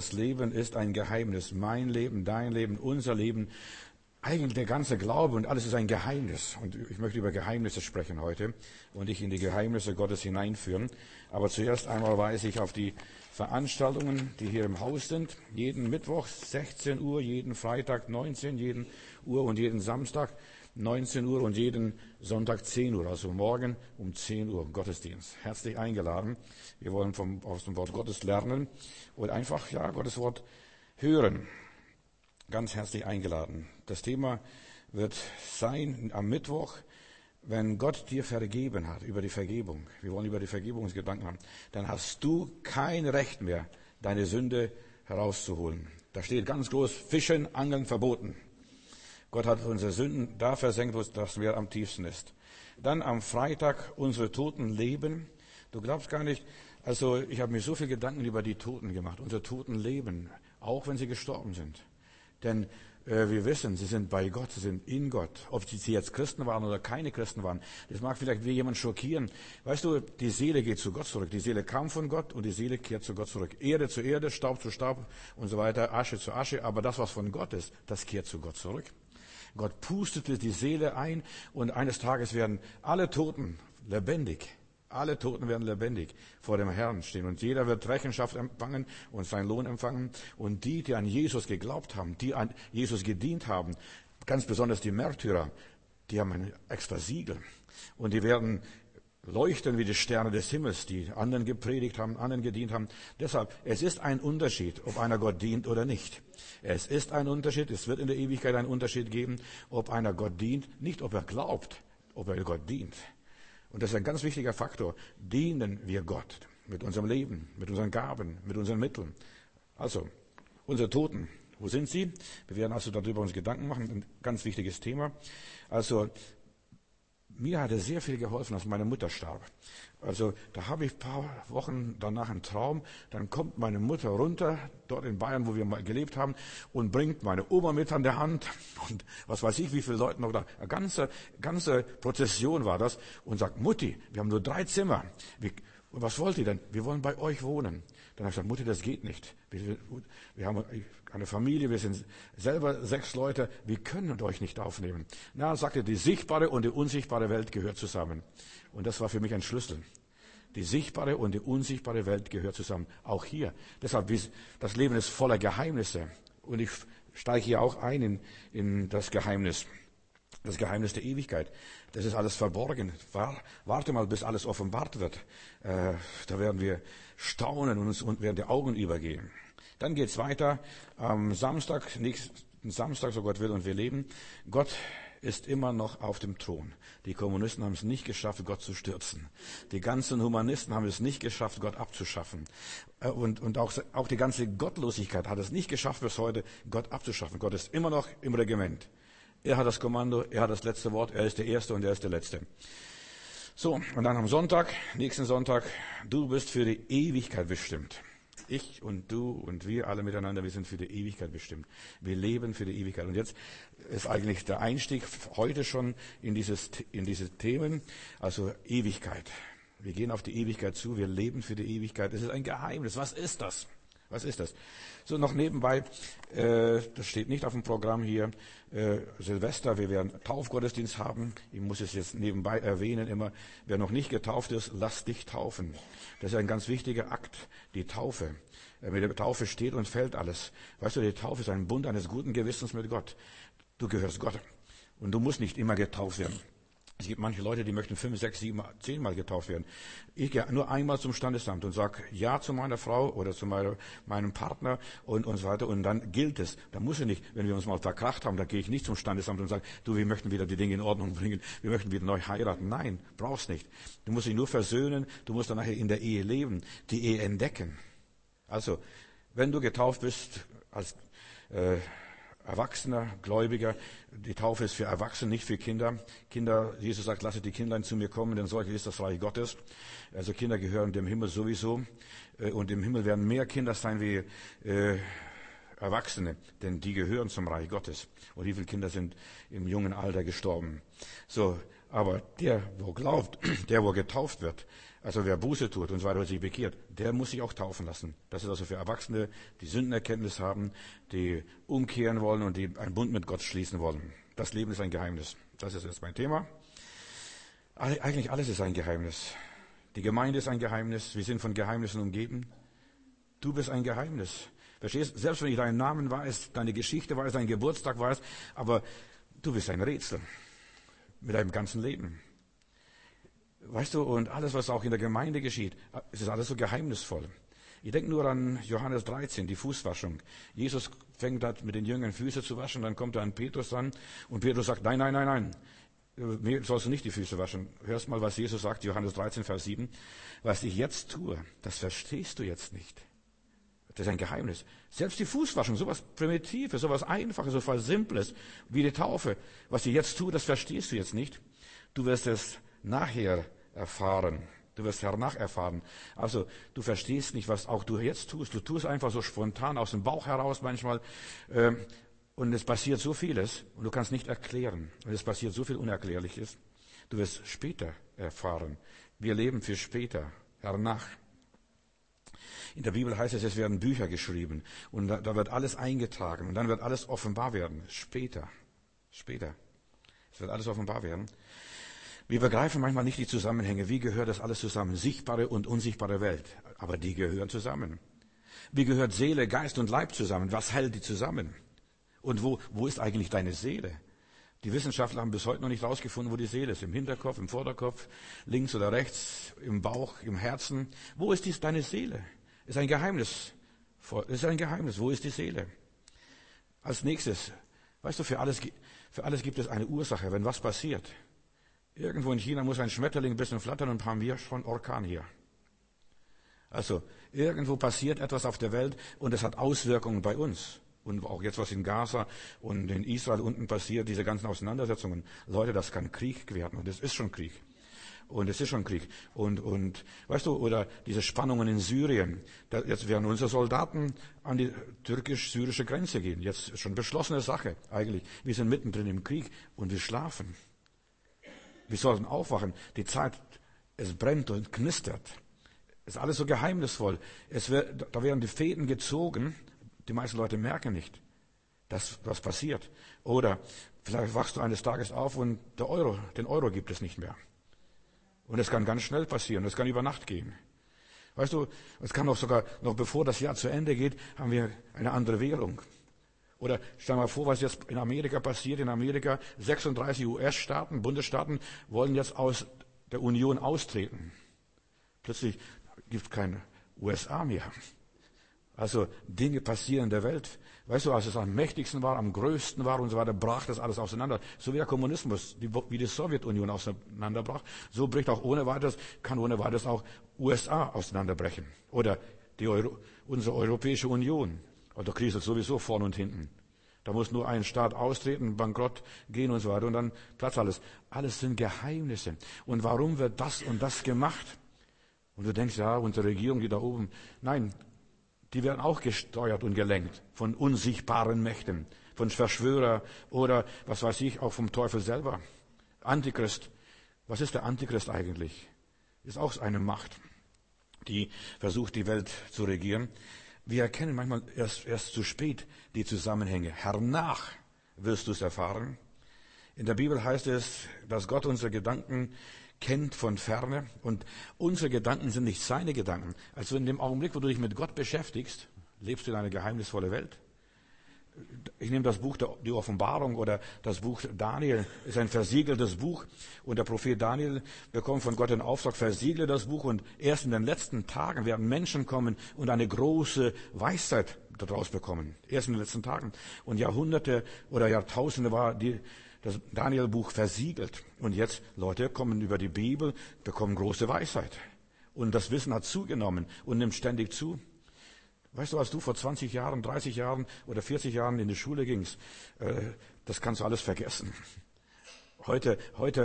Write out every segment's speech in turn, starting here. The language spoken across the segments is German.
Das Leben ist ein Geheimnis. Mein Leben, dein Leben, unser Leben. Eigentlich der ganze Glaube und alles ist ein Geheimnis. Und ich möchte über Geheimnisse sprechen heute und dich in die Geheimnisse Gottes hineinführen. Aber zuerst einmal weise ich auf die Veranstaltungen, die hier im Haus sind. Jeden Mittwoch 16 Uhr, jeden Freitag 19, jeden Uhr und jeden Samstag 19 Uhr und jeden Sonntag 10 Uhr. Also morgen um 10 Uhr Gottesdienst. Herzlich eingeladen. Wir wollen aus dem Wort Gottes lernen und einfach, Gottes Wort hören. Ganz herzlich eingeladen. Das Thema wird sein am Mittwoch, wenn Gott dir vergeben hat, über die Vergebung. Wir wollen über die Vergebungsgedanken haben. Dann hast du kein Recht mehr, deine Sünde herauszuholen. Da steht ganz groß, Fischen, Angeln verboten. Gott hat unsere Sünden da versenkt, wo das Meer am tiefsten ist. Dann am Freitag unsere Toten leben. Du glaubst gar nicht, also ich habe mir so viel Gedanken über die Toten gemacht. Unsere Toten leben, auch wenn sie gestorben sind. Denn wir wissen, sie sind bei Gott, sie sind in Gott. Ob sie jetzt Christen waren oder keine Christen waren, das mag vielleicht wie jemand schockieren. Weißt du, die Seele geht zu Gott zurück. Die Seele kam von Gott und die Seele kehrt zu Gott zurück. Erde zu Erde, Staub zu Staub und so weiter, Asche zu Asche. Aber das, was von Gott ist, das kehrt zu Gott zurück. Gott pustete die Seele ein und eines Tages werden alle Toten lebendig. Alle Toten werden lebendig vor dem Herrn stehen und jeder wird Rechenschaft empfangen und seinen Lohn empfangen. Und die an Jesus geglaubt haben, die an Jesus gedient haben, ganz besonders die Märtyrer, die haben ein extra Siegel und die werden leuchten wie die Sterne des Himmels, die anderen gepredigt haben, anderen gedient haben. Deshalb, es ist ein Unterschied, ob einer Gott dient oder nicht. Es ist ein Unterschied, es wird in der Ewigkeit einen Unterschied geben, ob einer Gott dient, nicht ob er glaubt, ob er Gott dient. Und das ist ein ganz wichtiger Faktor. Dienen wir Gott mit unserem Leben, mit unseren Gaben, mit unseren Mitteln. Also, unsere Toten, wo sind sie? Wir werden also darüber uns Gedanken machen. Ein ganz wichtiges Thema. Also, mir hat es sehr viel geholfen, als meine Mutter starb. Also, da habe ich ein paar Wochen danach einen Traum. Dann kommt meine Mutter runter, dort in Bayern, wo wir mal gelebt haben, und bringt meine Oma mit an der Hand. Und was weiß ich, wie viele Leute noch da. Eine ganze Prozession war das. Und sagt, Mutti, wir haben nur 3 Zimmer. Und was wollt ihr denn? Wir wollen bei euch wohnen. Dann habe ich gesagt, Mutti, das geht nicht. Wir haben eine Familie, wir sind selber 6 Leute, wir können euch nicht aufnehmen. Na, sagte, die sichtbare und die unsichtbare Welt gehört zusammen. Und das war für mich ein Schlüssel. Die sichtbare und die unsichtbare Welt gehört zusammen. Auch hier. Deshalb, das Leben ist voller Geheimnisse. Und ich steige hier auch ein in das Geheimnis. Das Geheimnis der Ewigkeit. Das ist alles verborgen. Warte mal, bis alles offenbart wird. Da werden wir staunen und uns werden die Augen übergehen. Dann geht's weiter am nächsten Samstag, so Gott will und wir leben. Gott ist immer noch auf dem Thron. Die Kommunisten haben es nicht geschafft, Gott zu stürzen. Die ganzen Humanisten haben es nicht geschafft, Gott abzuschaffen. Und auch die ganze Gottlosigkeit hat es nicht geschafft, bis heute Gott abzuschaffen. Gott ist immer noch im Regiment. Er hat das Kommando, er hat das letzte Wort, er ist der Erste und er ist der Letzte. So, und dann am nächsten Sonntag, du bist für die Ewigkeit bestimmt. Ich und du und wir alle miteinander, wir sind für die Ewigkeit bestimmt. Wir leben für die Ewigkeit. Und jetzt ist eigentlich der Einstieg heute schon in diese Themen, also Ewigkeit. Wir gehen auf die Ewigkeit zu, wir leben für die Ewigkeit. Das ist ein Geheimnis. Was ist das? Was ist das? So, noch nebenbei, das steht nicht auf dem Programm hier, Silvester, wir werden Taufgottesdienst haben. Ich muss es jetzt nebenbei erwähnen immer, wer noch nicht getauft ist, lass dich taufen. Das ist ein ganz wichtiger Akt, die Taufe. Mit der Taufe steht und fällt alles. Weißt du, die Taufe ist ein Bund eines guten Gewissens mit Gott. Du gehörst Gott. Und du musst nicht immer getauft werden. Es gibt manche Leute, die möchten 5, 6, 7, 10 Mal getauft werden. Ich gehe nur einmal zum Standesamt und sage ja zu meiner Frau oder zu meinem Partner und so weiter. Und dann gilt es. Da muss ich nicht, wenn wir uns mal verkracht haben, da gehe ich nicht zum Standesamt und sage, du, wir möchten wieder die Dinge in Ordnung bringen. Wir möchten wieder neu heiraten. Nein, brauchst nicht. Du musst dich nur versöhnen. Du musst dann nachher in der Ehe leben, die Ehe entdecken. Also, wenn du getauft bist als Erwachsener, Gläubiger, die Taufe ist für Erwachsene, nicht für Kinder. Kinder, Jesus sagt, lasset die Kindlein zu mir kommen, denn solche ist das Reich Gottes. Also Kinder gehören dem Himmel sowieso. Und im Himmel werden mehr Kinder sein wie Erwachsene, denn die gehören zum Reich Gottes. Und wie viele Kinder sind im jungen Alter gestorben? So, aber der, wo glaubt, der, wo getauft wird, Also wer Buße tut und so weiter, sich bekehrt, der muss sich auch taufen lassen. Das ist also für Erwachsene, die Sündenerkenntnis haben, die umkehren wollen und die einen Bund mit Gott schließen wollen. Das Leben ist ein Geheimnis. Das ist jetzt mein Thema. Eigentlich alles ist ein Geheimnis. Die Gemeinde ist ein Geheimnis. Wir sind von Geheimnissen umgeben. Du bist ein Geheimnis. Verstehst? Selbst wenn ich deinen Namen weiß, deine Geschichte weiß, deinen Geburtstag weiß, aber du bist ein Rätsel mit deinem ganzen Leben. Weißt du, und alles, was auch in der Gemeinde geschieht, es ist alles so geheimnisvoll. Ich denke nur an Johannes 13, die Fußwaschung. Jesus fängt an, mit den Jüngern Füße zu waschen, dann kommt er an Petrus ran und Petrus sagt, nein, nein, nein, nein, mir sollst du nicht die Füße waschen. Hörst mal, was Jesus sagt, Johannes 13, Vers 7. Was ich jetzt tue, das verstehst du jetzt nicht. Das ist ein Geheimnis. Selbst die Fußwaschung, sowas Primitives, sowas Einfaches, sowas Simples, wie die Taufe. Was ich jetzt tue, das verstehst du jetzt nicht. Du wirst es nachher erfahren. Du wirst hernach erfahren. Also, du verstehst nicht, was auch du jetzt tust. Du tust einfach so spontan aus dem Bauch heraus manchmal. Und es passiert so vieles und du kannst nicht erklären. Und es passiert so viel Unerklärliches. Du wirst später erfahren. Wir leben für später, hernach. In der Bibel heißt es, es werden Bücher geschrieben. Und da wird alles eingetragen. Und dann wird alles offenbar werden. Später. Später. Es wird alles offenbar werden. Wir begreifen manchmal nicht die Zusammenhänge. Wie gehört das alles zusammen? Sichtbare und unsichtbare Welt. Aber die gehören zusammen. Wie gehört Seele, Geist und Leib zusammen? Was hält die zusammen? Und wo ist eigentlich deine Seele? Die Wissenschaftler haben bis heute noch nicht rausgefunden, wo die Seele ist. Im Hinterkopf, im Vorderkopf, links oder rechts, im Bauch, im Herzen. Wo ist deine Seele? Ist ein Geheimnis. Ist ein Geheimnis. Wo ist die Seele? Als nächstes, weißt du, für alles gibt es eine Ursache, wenn was passiert. Irgendwo in China muss ein Schmetterling ein bisschen flattern und haben wir schon Orkan hier. Also, irgendwo passiert etwas auf der Welt und es hat Auswirkungen bei uns. Und auch jetzt, was in Gaza und in Israel unten passiert, diese ganzen Auseinandersetzungen. Leute, das kann Krieg werden und es ist schon Krieg. Und es ist schon Krieg. Und weißt du, oder diese Spannungen in Syrien. Jetzt werden unsere Soldaten an die türkisch-syrische Grenze gehen. Jetzt ist schon beschlossene Sache eigentlich. Wir sind mittendrin im Krieg und wir schlafen. Wir sollten aufwachen. Die Zeit, es brennt und knistert. Es ist alles so geheimnisvoll. Da werden die Fäden gezogen. Die meisten Leute merken nicht, dass was passiert. Oder vielleicht wachst du eines Tages auf und den Euro gibt es nicht mehr. Und es kann ganz schnell passieren. Es kann über Nacht gehen. Weißt du, es kann auch sogar, noch bevor das Jahr zu Ende geht, haben wir eine andere Währung. Oder stell dir mal vor, was jetzt in Amerika passiert. In Amerika 36 US-Staaten, Bundesstaaten wollen jetzt aus der Union austreten. Plötzlich gibt es keine USA mehr. Also Dinge passieren in der Welt. Weißt du, als es am mächtigsten war, am größten war und so weiter, brach das alles auseinander. So wie der Kommunismus, wie die Sowjetunion auseinanderbrach, so kann ohne weiteres auch USA auseinanderbrechen. Oder unsere Europäische Union. Und da kriselt sowieso vorn und hinten. Da muss nur ein Staat austreten, bankrott gehen und so weiter und dann platzt alles. Alles sind Geheimnisse. Und warum wird das und das gemacht? Und du denkst, ja, unsere Regierung, die da oben, nein, die werden auch gesteuert und gelenkt von unsichtbaren Mächten, von Verschwörer oder, was weiß ich, auch vom Teufel selber. Antichrist. Was ist der Antichrist eigentlich? Ist auch eine Macht, die versucht, die Welt zu regieren. Wir erkennen manchmal erst zu spät die Zusammenhänge. Hernach wirst du es erfahren. In der Bibel heißt es, dass Gott unsere Gedanken kennt von ferne und unsere Gedanken sind nicht seine Gedanken. Also in dem Augenblick, wo du dich mit Gott beschäftigst, lebst du in eine geheimnisvolle Welt. Ich nehme das Buch, die Offenbarung oder das Buch Daniel, ist ein versiegeltes Buch und der Prophet Daniel bekommt von Gott den Auftrag, versiegle das Buch und erst in den letzten Tagen werden Menschen kommen und eine große Weisheit daraus bekommen. Erst in den letzten Tagen. Und Jahrhunderte oder Jahrtausende war das Daniel-Buch versiegelt. Und jetzt, Leute kommen über die Bibel, bekommen große Weisheit. Und das Wissen hat zugenommen und nimmt ständig zu. Weißt du, als du vor 20 Jahren, 30 Jahren oder 40 Jahren in die Schule gingst, das kannst du alles vergessen. Heute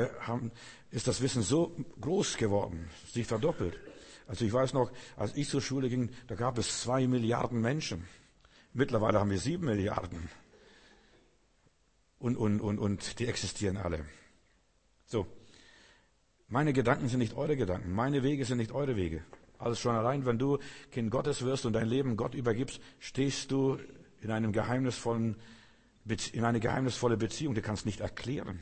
ist das Wissen so groß geworden, sich verdoppelt. Also ich weiß noch, als ich zur Schule ging, da gab es 2 Milliarden Menschen. Mittlerweile haben wir 7 Milliarden. Und die existieren alle. So. Meine Gedanken sind nicht eure Gedanken. Meine Wege sind nicht eure Wege. Also schon allein, wenn du Kind Gottes wirst und dein Leben Gott übergibst, stehst du in eine geheimnisvolle Beziehung, die kannst du nicht erklären.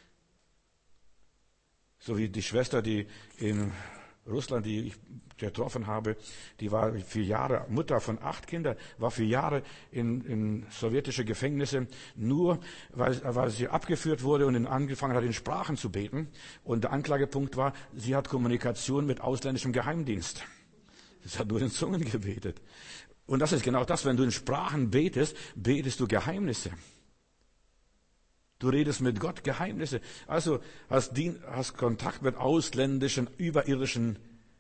So wie die Schwester, die in Russland, die ich getroffen habe, die war 4 Jahre, Mutter von 8 Kindern, war 4 Jahre in sowjetische Gefängnisse, nur weil sie abgeführt wurde und angefangen hat, in Sprachen zu beten. Und der Anklagepunkt war, sie hat Kommunikation mit ausländischem Geheimdienst. Sie hat nur in Zungen gebetet. Und das ist genau das, wenn du in Sprachen betest, betest du Geheimnisse. Du redest mit Gott Geheimnisse. Also hast Kontakt mit ausländischen, überirdischen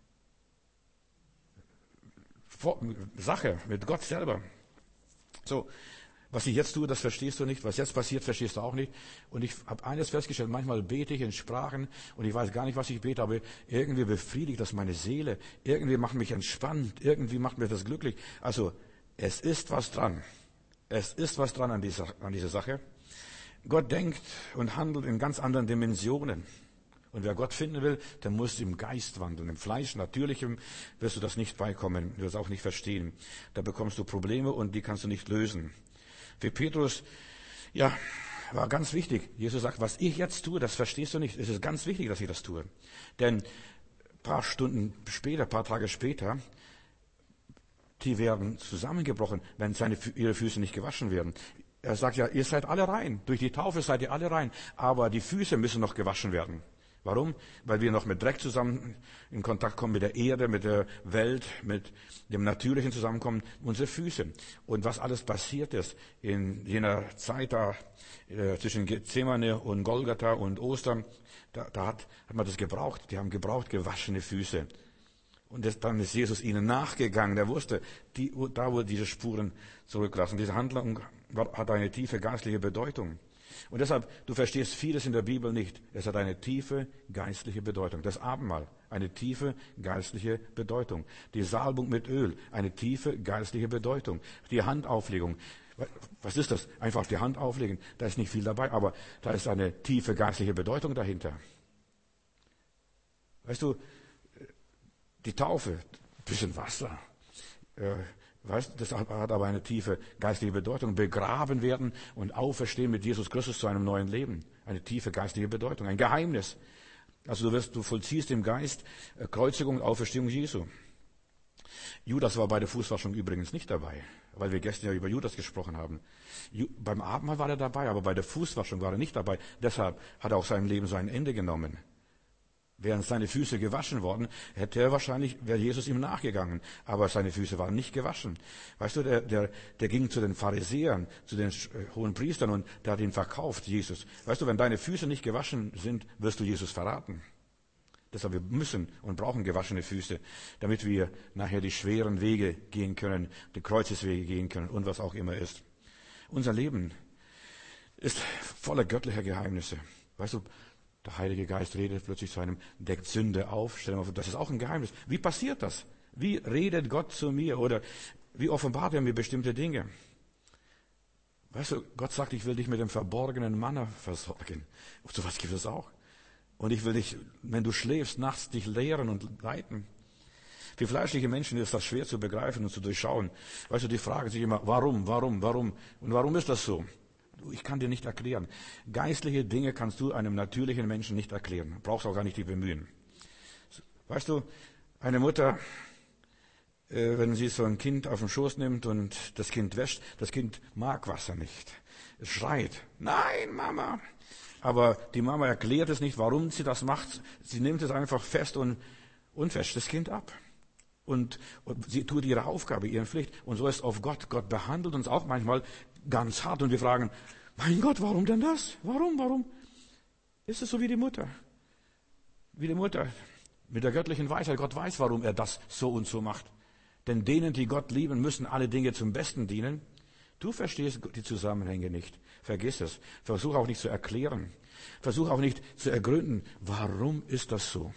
Sache, mit Gott selber. So, was ich jetzt tue, das verstehst du nicht. Was jetzt passiert, verstehst du auch nicht. Und ich habe eines festgestellt, manchmal bete ich in Sprachen und ich weiß gar nicht, was ich bete, aber irgendwie befriedigt das meine Seele. Irgendwie macht mich entspannt. Irgendwie macht mir das glücklich. Also, es ist was dran. Es ist was dran an dieser Sache. Gott denkt und handelt in ganz anderen Dimensionen. Und wer Gott finden will, der muss im Geist wandeln. Im Fleisch, Natürlichem, wirst du das nicht beikommen. Du wirst auch nicht verstehen. Da bekommst du Probleme und die kannst du nicht lösen. Für Petrus, ja, war ganz wichtig. Jesus sagt, was ich jetzt tue, das verstehst du nicht. Es ist ganz wichtig, dass ich das tue. Denn ein paar Stunden später, ein paar Tage später, die werden zusammengebrochen, wenn ihre Füße nicht gewaschen werden. Er sagt ja, ihr seid alle rein. Durch die Taufe seid ihr alle rein. Aber die Füße müssen noch gewaschen werden. Warum? Weil wir noch mit Dreck zusammen in Kontakt kommen, mit der Erde, mit der Welt, mit dem Natürlichen zusammenkommen, unsere Füße. Und was alles passiert ist in jener Zeit da, zwischen Gethsemane und Golgatha und Ostern, da hat man das gebraucht. Die haben gebraucht gewaschene Füße. Und dann ist Jesus ihnen nachgegangen. Er wusste, da wo diese Spuren zurücklassen. Diese Handlung hat eine tiefe geistliche Bedeutung. Und deshalb, du verstehst vieles in der Bibel nicht. Es hat eine tiefe geistliche Bedeutung. Das Abendmahl, eine tiefe geistliche Bedeutung. Die Salbung mit Öl, eine tiefe geistliche Bedeutung. Die Handauflegung. Was ist das? Einfach die Hand auflegen. Da ist nicht viel dabei, aber da ist eine tiefe geistliche Bedeutung dahinter. Weißt du, die Taufe, ein bisschen Wasser. Das hat aber eine tiefe geistliche Bedeutung. Begraben werden und auferstehen mit Jesus Christus zu einem neuen Leben. Eine tiefe geistliche Bedeutung. Ein Geheimnis. Also du vollziehst im Geist Kreuzigung und Auferstehung Jesu. Judas war bei der Fußwaschung übrigens nicht dabei, weil wir gestern ja über Judas gesprochen haben. Beim Abendmahl war er dabei, aber bei der Fußwaschung war er nicht dabei. Deshalb hat er auch sein Leben sein Ende genommen. Wären seine Füße gewaschen worden, wäre Jesus ihm nachgegangen. Aber seine Füße waren nicht gewaschen. Weißt du, der ging zu den Pharisäern, zu den hohen Priestern und der hat ihn verkauft, Jesus. Weißt du, wenn deine Füße nicht gewaschen sind, wirst du Jesus verraten. Deshalb wir müssen und brauchen gewaschene Füße, damit wir nachher die schweren Wege gehen können, die Kreuzeswege gehen können und was auch immer ist. Unser Leben ist voller göttlicher Geheimnisse. Weißt du, der Heilige Geist redet plötzlich zu einem, deckt Sünde auf. Stell dir mal vor, das ist auch ein Geheimnis. Wie passiert das? Wie redet Gott zu mir? Oder wie offenbart er mir bestimmte Dinge? Weißt du, Gott sagt, ich will dich mit dem verborgenen Manna versorgen. So was gibt es auch. Und ich will dich, wenn du schläfst, nachts dich lehren und leiten. Für fleischliche Menschen ist das schwer zu begreifen und zu durchschauen. Weißt du, die fragen sich immer, warum? Und warum ist das so? Ich kann dir nicht erklären. Geistliche Dinge kannst du einem natürlichen Menschen nicht erklären. Brauchst auch gar nicht die bemühen. Weißt du, eine Mutter, wenn sie so ein Kind auf den Schoß nimmt und das Kind wäscht, das Kind mag Wasser nicht. Es schreit, nein, Mama. Aber die Mama erklärt es nicht, warum sie das macht. Sie nimmt es einfach fest und wäscht das Kind ab. Und sie tut ihre Aufgabe, ihren Pflicht. Und so ist auf Gott. Gott behandelt uns auch manchmal ganz hart. Und wir fragen, mein Gott, warum denn das? Warum? Ist es so wie die Mutter? Wie die Mutter mit der göttlichen Weisheit. Gott weiß, warum er das so und so macht. Denn denen, die Gott lieben, müssen alle Dinge zum Besten dienen. Du verstehst die Zusammenhänge nicht. Vergiss es. Versuch auch nicht zu erklären. Versuch auch nicht zu ergründen, warum ist das so?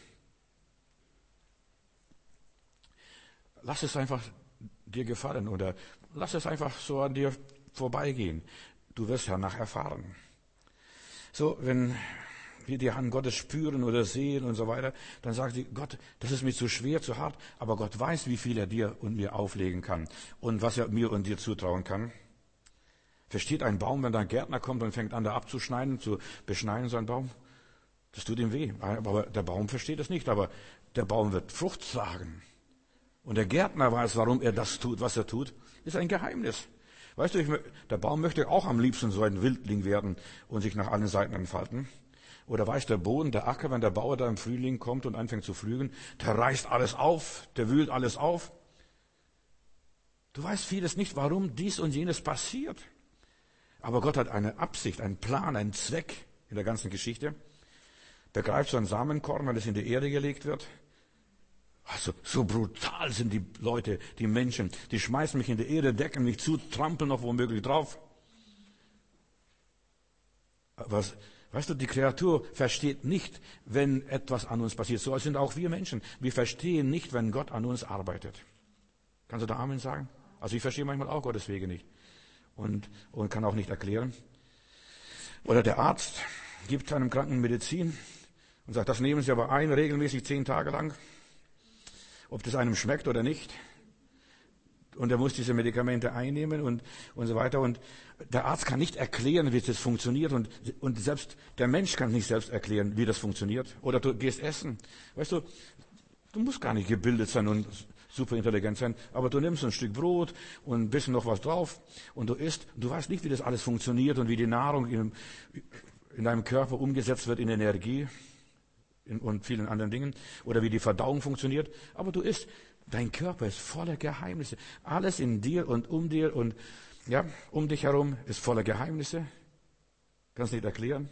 Lass es einfach dir gefallen oder lass es einfach so an dir vorbeigehen. Du wirst danach erfahren. So, wenn die Hand Gottes spüren oder sehen und so weiter, dann sagen sie, Gott, das ist mir zu schwer, zu hart, aber Gott weiß, wie viel er dir und mir auflegen kann und was er mir und dir zutrauen kann. Versteht ein Baum, wenn da ein Gärtner kommt und fängt an, da abzuschneiden, zu beschneiden, so ein Baum? Das tut ihm weh. Aber der Baum versteht es nicht, aber der Baum wird Frucht tragen. Und der Gärtner weiß, warum er das tut, was er tut. Ist ein Geheimnis. Weißt du, der Baum möchte auch am liebsten so ein Wildling werden und sich nach allen Seiten entfalten. Oder weiß der Boden, der Acker, wenn der Bauer da im Frühling kommt und anfängt zu pflügen, der reißt alles auf, der wühlt alles auf. Du weißt vieles nicht, warum dies und jenes passiert. Aber Gott hat eine Absicht, einen Plan, einen Zweck in der ganzen Geschichte. Begreift so ein Samenkorn, wenn es in die Erde gelegt wird? Also, so brutal sind die Leute, die Menschen. Die schmeißen mich in die Erde, decken mich zu, trampeln noch womöglich drauf. Weißt du, die Kreatur versteht nicht, wenn etwas an uns passiert. So sind auch wir Menschen. Wir verstehen nicht, wenn Gott an uns arbeitet. Kannst du da Amen sagen? Also ich verstehe manchmal auch Gottes Wege nicht. Und kann auch nicht erklären. Oder der Arzt gibt einem Kranken Medizin und sagt, das nehmen Sie aber ein, regelmäßig 10 Tage lang, ob das einem schmeckt oder nicht. Und er muss diese Medikamente einnehmen und so weiter. Und der Arzt kann nicht erklären, wie das funktioniert. Und selbst der Mensch kann nicht selbst erklären, wie das funktioniert. Oder du gehst essen. Weißt du, du musst gar nicht gebildet sein und super intelligent sein, aber du nimmst ein Stück Brot und ein bisschen noch was drauf und du isst. Du weißt nicht, wie das alles funktioniert und wie die Nahrung in deinem Körper umgesetzt wird in Energie und vielen anderen Dingen oder wie die Verdauung funktioniert. Aber du isst. Dein Körper ist voller Geheimnisse. Alles in dir und um dir und ja, um dich herum ist voller Geheimnisse. Kannst nicht erklären.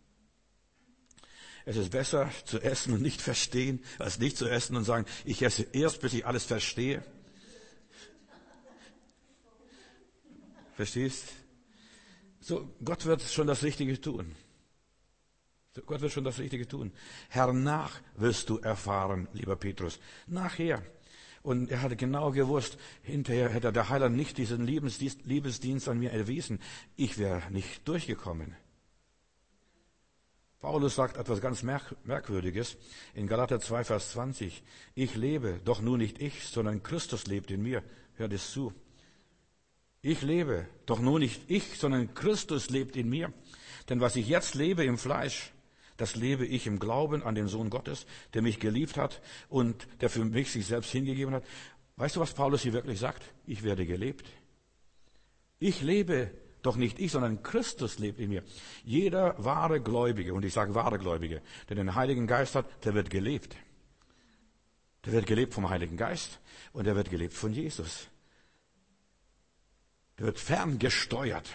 Es ist besser zu essen und nicht verstehen, als nicht zu essen und sagen, ich esse erst, bis ich alles verstehe. Verstehst? So, Gott wird schon das Richtige tun. Gott wird schon das Richtige tun. Hernach wirst du erfahren, lieber Petrus. Nachher. Und er hatte genau gewusst, hinterher hätte der Heiland nicht diesen Liebesdienst an mir erwiesen. Ich wäre nicht durchgekommen. Paulus sagt etwas ganz Merkwürdiges in Galater 2, Vers 20. Ich lebe, doch nun nicht ich, sondern Christus lebt in mir. Hört es zu. Ich lebe, doch nun nicht ich, sondern Christus lebt in mir. Denn was ich jetzt lebe im Fleisch, das lebe ich im Glauben an den Sohn Gottes, der mich geliebt hat und der für mich sich selbst hingegeben hat. Weißt du, was Paulus hier wirklich sagt? Ich werde gelebt. Ich lebe, doch nicht ich, sondern Christus lebt in mir. Jeder wahre Gläubige, und ich sage wahre Gläubige, der den Heiligen Geist hat, der wird gelebt. Der wird gelebt vom Heiligen Geist und der wird gelebt von Jesus. Der wird ferngesteuert.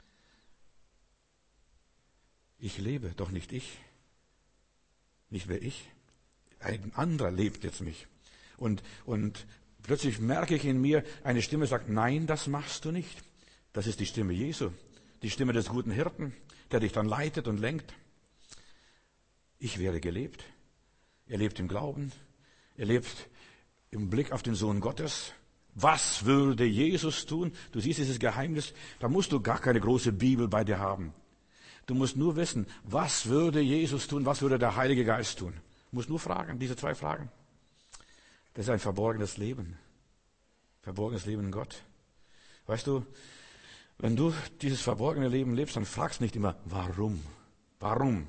Ich lebe, doch nicht ich. Nicht mehr ich. Ein anderer lebt jetzt mich. Und plötzlich merke ich in mir, eine Stimme sagt, nein, das machst du nicht. Das ist die Stimme Jesu, die Stimme des guten Hirten, der dich dann leitet und lenkt. Ich werde gelebt. Er lebt im Glauben. Er lebt im Blick auf den Sohn Gottes. Was würde Jesus tun? Du siehst dieses Geheimnis, da musst du gar keine große Bibel bei dir haben. Du musst nur wissen, was würde Jesus tun, was würde der Heilige Geist tun. Du musst nur fragen, diese 2 Fragen. Das ist ein verborgenes Leben. Verborgenes Leben in Gott. Weißt du, wenn du dieses verborgene Leben lebst, dann fragst nicht immer, warum? Warum?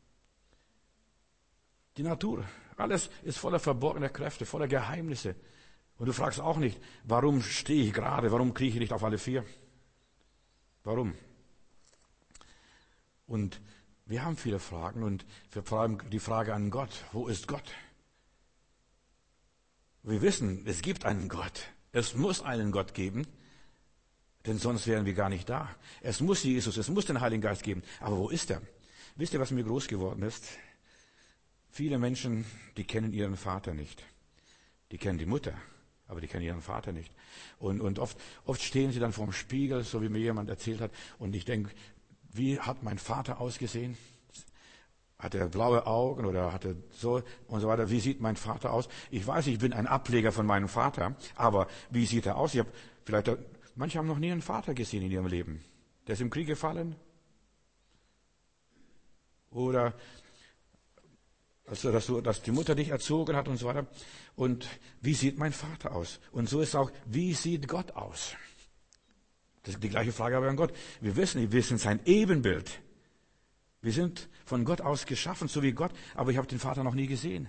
Die Natur, alles ist voller verborgener Kräfte, voller Geheimnisse. Und du fragst auch nicht, warum stehe ich gerade, warum krieche ich nicht auf alle 4? Warum? Und wir haben viele Fragen und vor allem die Frage an Gott, wo ist Gott? Wir wissen, es gibt einen Gott. Es muss einen Gott geben. Denn sonst wären wir gar nicht da. Es muss Jesus, es muss den Heiligen Geist geben. Aber wo ist er? Wisst ihr, was mir groß geworden ist? Viele Menschen, die kennen ihren Vater nicht. Die kennen die Mutter, aber die kennen ihren Vater nicht. Und oft stehen sie dann vorm Spiegel, so wie mir jemand erzählt hat. Und ich denke, wie hat mein Vater ausgesehen? Hat er blaue Augen oder hat er so und so weiter? Wie sieht mein Vater aus? Ich weiß, ich bin ein Ableger von meinem Vater, aber wie sieht er aus? Manche haben noch nie einen Vater gesehen in ihrem Leben. Der ist im Krieg gefallen. Oder Also, dass die Mutter dich erzogen hat und so weiter. Und wie sieht mein Vater aus? Und so ist auch, wie sieht Gott aus? Das ist die gleiche Frage aber an Gott. Wir sind sein Ebenbild. Wir sind von Gott aus geschaffen, so wie Gott, aber ich habe den Vater noch nie gesehen.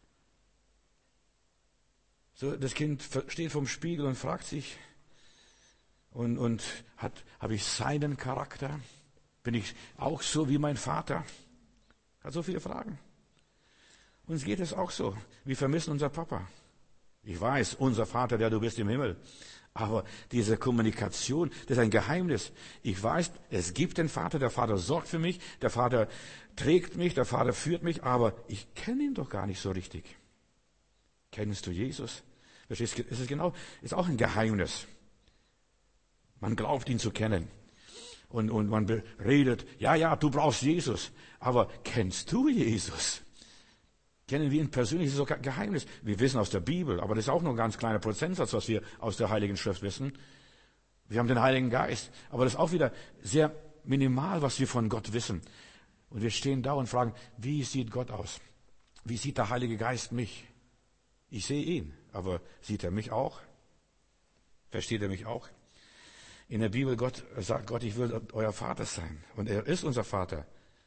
So, das Kind steht vorm Spiegel und fragt sich, und habe ich seinen Charakter? Bin ich auch so wie mein Vater? Hat so viele Fragen. Uns geht es auch so. Wir vermissen unser Papa. Ich weiß, unser Vater, der du bist im Himmel. Aber diese Kommunikation, das ist ein Geheimnis. Ich weiß, es gibt den Vater, der Vater sorgt für mich, der Vater trägt mich, der Vater führt mich, aber ich kenne ihn doch gar nicht so richtig. Kennst du Jesus? Verstehst du? Es ist auch ein Geheimnis. Man glaubt, ihn zu kennen. Und man redet, ja, du brauchst Jesus. Aber kennst du Jesus? Kennen wir ihn persönlich? Das ist doch ein Geheimnis. Wir wissen aus der Bibel, aber das ist auch nur ein ganz kleiner Prozentsatz, was wir aus der Heiligen Schrift wissen. Wir haben den Heiligen Geist, aber das ist auch wieder sehr minimal, was wir von Gott wissen. Und wir stehen da und fragen, wie sieht Gott aus? Wie sieht der Heilige Geist mich? Ich sehe ihn, aber sieht er mich auch? Versteht er mich auch? In der Bibel sagt Gott, ich will euer Vater sein. Und er ist unser Vater.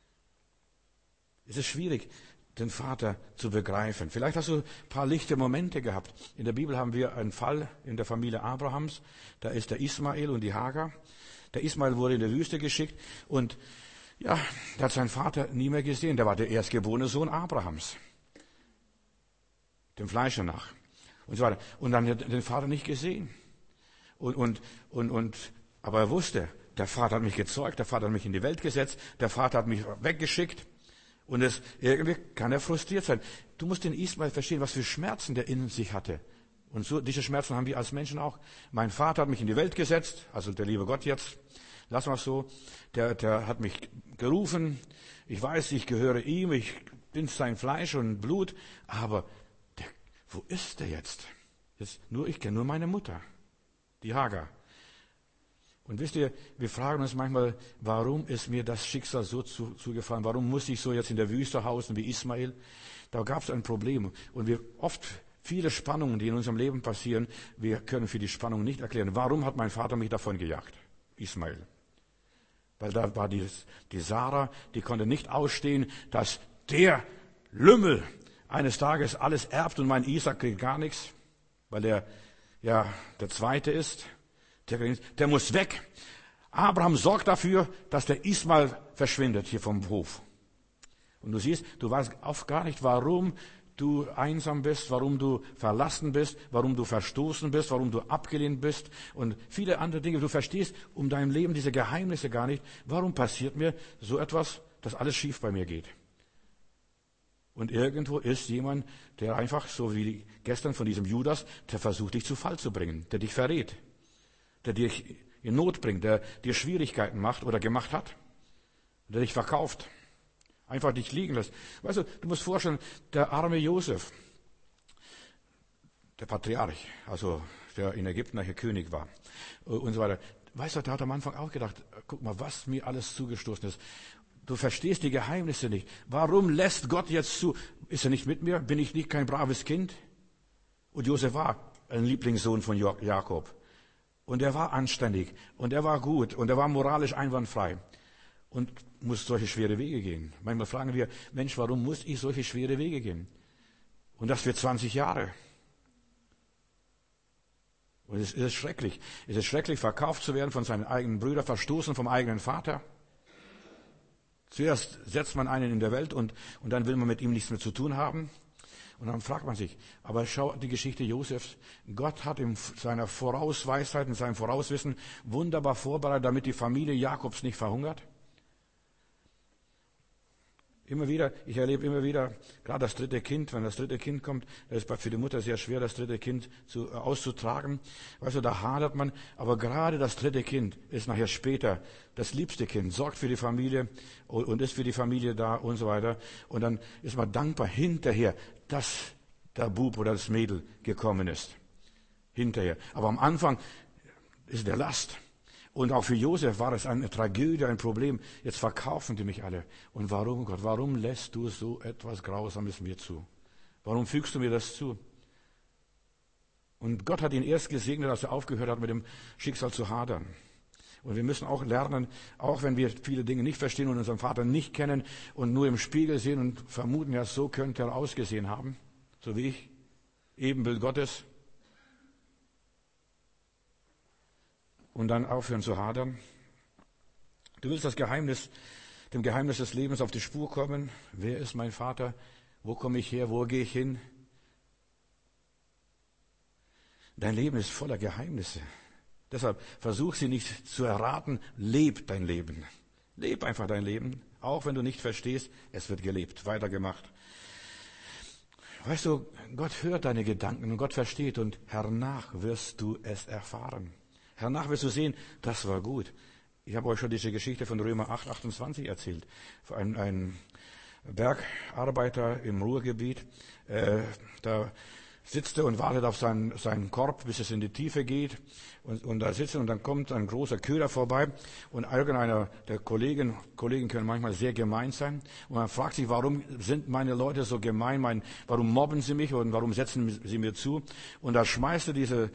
Es ist schwierig, den Vater zu begreifen. Vielleicht hast du ein paar lichte Momente gehabt. In der Bibel haben wir einen Fall in der Familie Abrahams. Da ist der Ismael und die Hagar. Der Ismael wurde in die Wüste geschickt und ja, da hat sein Vater nie mehr gesehen. Der war der erstgeborene Sohn Abrahams. Dem Fleische nach. Und so weiter. Und dann hat er den Vater nicht gesehen. Aber er wusste, der Vater hat mich gezeugt, der Vater hat mich in die Welt gesetzt, der Vater hat mich weggeschickt. Und irgendwie kann er frustriert sein. Du musst den Ismael verstehen, was für Schmerzen der in sich hatte. Und so, diese Schmerzen haben wir als Menschen auch. Mein Vater hat mich in die Welt gesetzt, also der liebe Gott jetzt, lassen wir es so, der hat mich gerufen, ich weiß, ich gehöre ihm, ich bin sein Fleisch und Blut, aber wo ist der jetzt? Ich kenne nur meine Mutter, die Hagar. Und wisst ihr, wir fragen uns manchmal, warum ist mir das Schicksal so zugefallen? Warum muss ich so jetzt in der Wüste hausen wie Ismael? Da gab es ein Problem. Und viele Spannungen, die in unserem Leben passieren, wir können für die Spannung nicht erklären. Warum hat mein Vater mich davon gejagt? Ismael. Weil da war die Sarah, die konnte nicht ausstehen, dass der Lümmel eines Tages alles erbt und mein Isaac kriegt gar nichts, weil der Zweite ist. Der muss weg. Abraham sorgt dafür, dass der Ismael verschwindet hier vom Hof. Und du siehst, du weißt oft gar nicht, warum du einsam bist, warum du verlassen bist, warum du verstoßen bist, warum du abgelehnt bist und viele andere Dinge. Du verstehst um dein Leben diese Geheimnisse gar nicht. Warum passiert mir so etwas, dass alles schief bei mir geht? Und irgendwo ist jemand, der einfach, so wie gestern von diesem Judas, der versucht, dich zu Fall zu bringen, der dich verrät, der dich in Not bringt, der dir Schwierigkeiten macht oder gemacht hat, der dich verkauft, einfach dich liegen lässt. Weißt du musst vorstellen, der arme Josef, der Patriarch, also der in Ägypten nachher König war und so weiter. Weißt du, der hat am Anfang auch gedacht, guck mal, was mir alles zugestoßen ist. Du verstehst die Geheimnisse nicht. Warum lässt Gott jetzt zu? Ist er nicht mit mir? Bin ich nicht kein braves Kind? Und Josef war ein Lieblingssohn von Jakob. Und er war anständig. Und er war gut. Und er war moralisch einwandfrei. Und muss solche schwere Wege gehen. Manchmal fragen wir, Mensch, warum muss ich solche schwere Wege gehen? Und das für 20 Jahre. Und es ist schrecklich. Es ist schrecklich, verkauft zu werden von seinen eigenen Brüdern, verstoßen vom eigenen Vater. Zuerst setzt man einen in der Welt und dann will man mit ihm nichts mehr zu tun haben. Und dann fragt man sich, aber schau die Geschichte Josefs. Gott hat in seiner Vorausweisheit, in seinem Vorauswissen wunderbar vorbereitet, damit die Familie Jakobs nicht verhungert. Ich erlebe immer wieder, gerade das dritte Kind, wenn das dritte Kind kommt, das ist für die Mutter sehr schwer, das dritte Kind auszutragen. Weißt du, da hadert man, aber gerade das dritte Kind ist nachher später das liebste Kind, sorgt für die Familie und ist für die Familie da und so weiter. Und dann ist man dankbar hinterher, dass der Bub oder das Mädel gekommen ist. Hinterher. Aber am Anfang ist der Last. Und auch für Josef war es eine Tragödie, ein Problem. Jetzt verkaufen die mich alle. Und warum, Gott, warum lässt du so etwas Grausames mir zu? Warum fügst du mir das zu? Und Gott hat ihn erst gesegnet, als er aufgehört hat, mit dem Schicksal zu hadern. Und wir müssen auch lernen, auch wenn wir viele Dinge nicht verstehen und unseren Vater nicht kennen und nur im Spiegel sehen und vermuten, ja, so könnte er ausgesehen haben, so wie ich, Ebenbild Gottes, und dann aufhören zu hadern. Du willst dem Geheimnis des Lebens auf die Spur kommen. Wer ist mein Vater? Wo komme ich her? Wo gehe ich hin? Dein Leben ist voller Geheimnisse. Deshalb versuch sie nicht zu erraten. Leb dein Leben. Leb einfach dein Leben. Auch wenn du nicht verstehst, es wird gelebt, weitergemacht. Weißt du, Gott hört deine Gedanken und Gott versteht und hernach wirst du es erfahren. Hernach wirst du sehen, das war gut. Ich habe euch schon diese Geschichte von Römer 8, 28 erzählt. Ein Bergarbeiter im Ruhrgebiet, da sitzt er und wartet auf seinen Korb, bis es in die Tiefe geht. Und da sitzt er und dann kommt ein großer Köder vorbei. Und irgendeiner der Kollegen können manchmal sehr gemein sein. Und man fragt sich, warum sind meine Leute so gemein? Warum mobben sie mich und warum setzen sie mir zu? Und da schmeißt er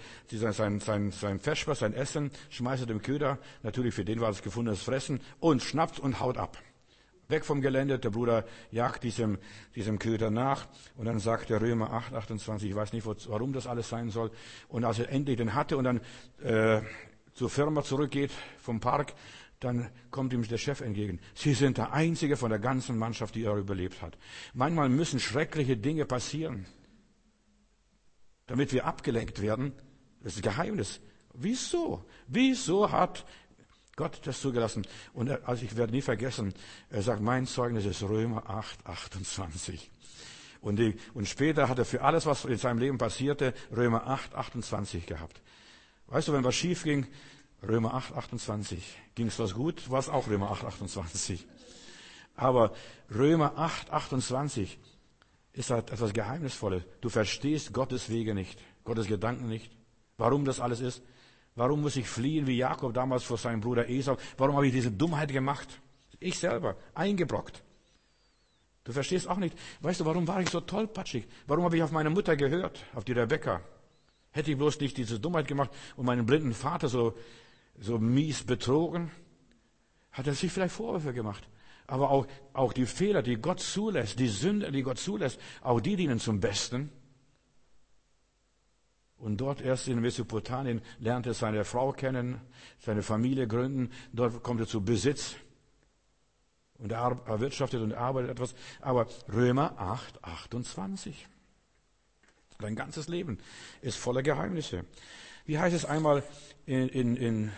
sein Vesper, sein Essen, schmeißt er dem Köder. Natürlich für den war es gefundenes Fressen und schnappt und haut ab. Weg vom Gelände, der Bruder jagt diesem Köder nach und dann sagt der Römer 8, 28, ich weiß nicht, warum das alles sein soll. Und als er endlich den hatte und dann zur Firma zurückgeht vom Park, dann kommt ihm der Chef entgegen. Sie sind der Einzige von der ganzen Mannschaft, die er überlebt hat. Manchmal müssen schreckliche Dinge passieren, damit wir abgelenkt werden. Das ist ein Geheimnis. Wieso? Wieso hat Gott das zugelassen? Und also ich werde nie vergessen, er sagt, mein Zeugnis ist Römer 8, 28. Und später hat er für alles, was in seinem Leben passierte, Römer 8, 28 gehabt. Weißt du, wenn was schief ging, Römer 8, 28. Ging es was gut, war es auch Römer 8, 28. Aber Römer 8, 28 ist halt etwas Geheimnisvolles. Du verstehst Gottes Wege nicht, Gottes Gedanken nicht, warum das alles ist. Warum muss ich fliehen wie Jakob damals vor seinem Bruder Esau? Warum habe ich diese Dummheit gemacht? Ich selber, eingebrockt. Du verstehst auch nicht. Weißt du, warum war ich so tollpatschig? Warum habe ich auf meine Mutter gehört, auf die Rebekka? Hätte ich bloß nicht diese Dummheit gemacht und meinen blinden Vater so mies betrogen? Hat er sich vielleicht Vorwürfe gemacht? Aber auch die Fehler, die Gott zulässt, die Sünde, die Gott zulässt, auch die dienen zum Besten. Und dort erst in Mesopotamien lernt er seine Frau kennen, seine Familie gründen. Dort kommt er zu Besitz. Und er erwirtschaftet und arbeitet etwas. Aber Römer 8, 28. Dein ganzes Leben ist voller Geheimnisse. Wie heißt es einmal in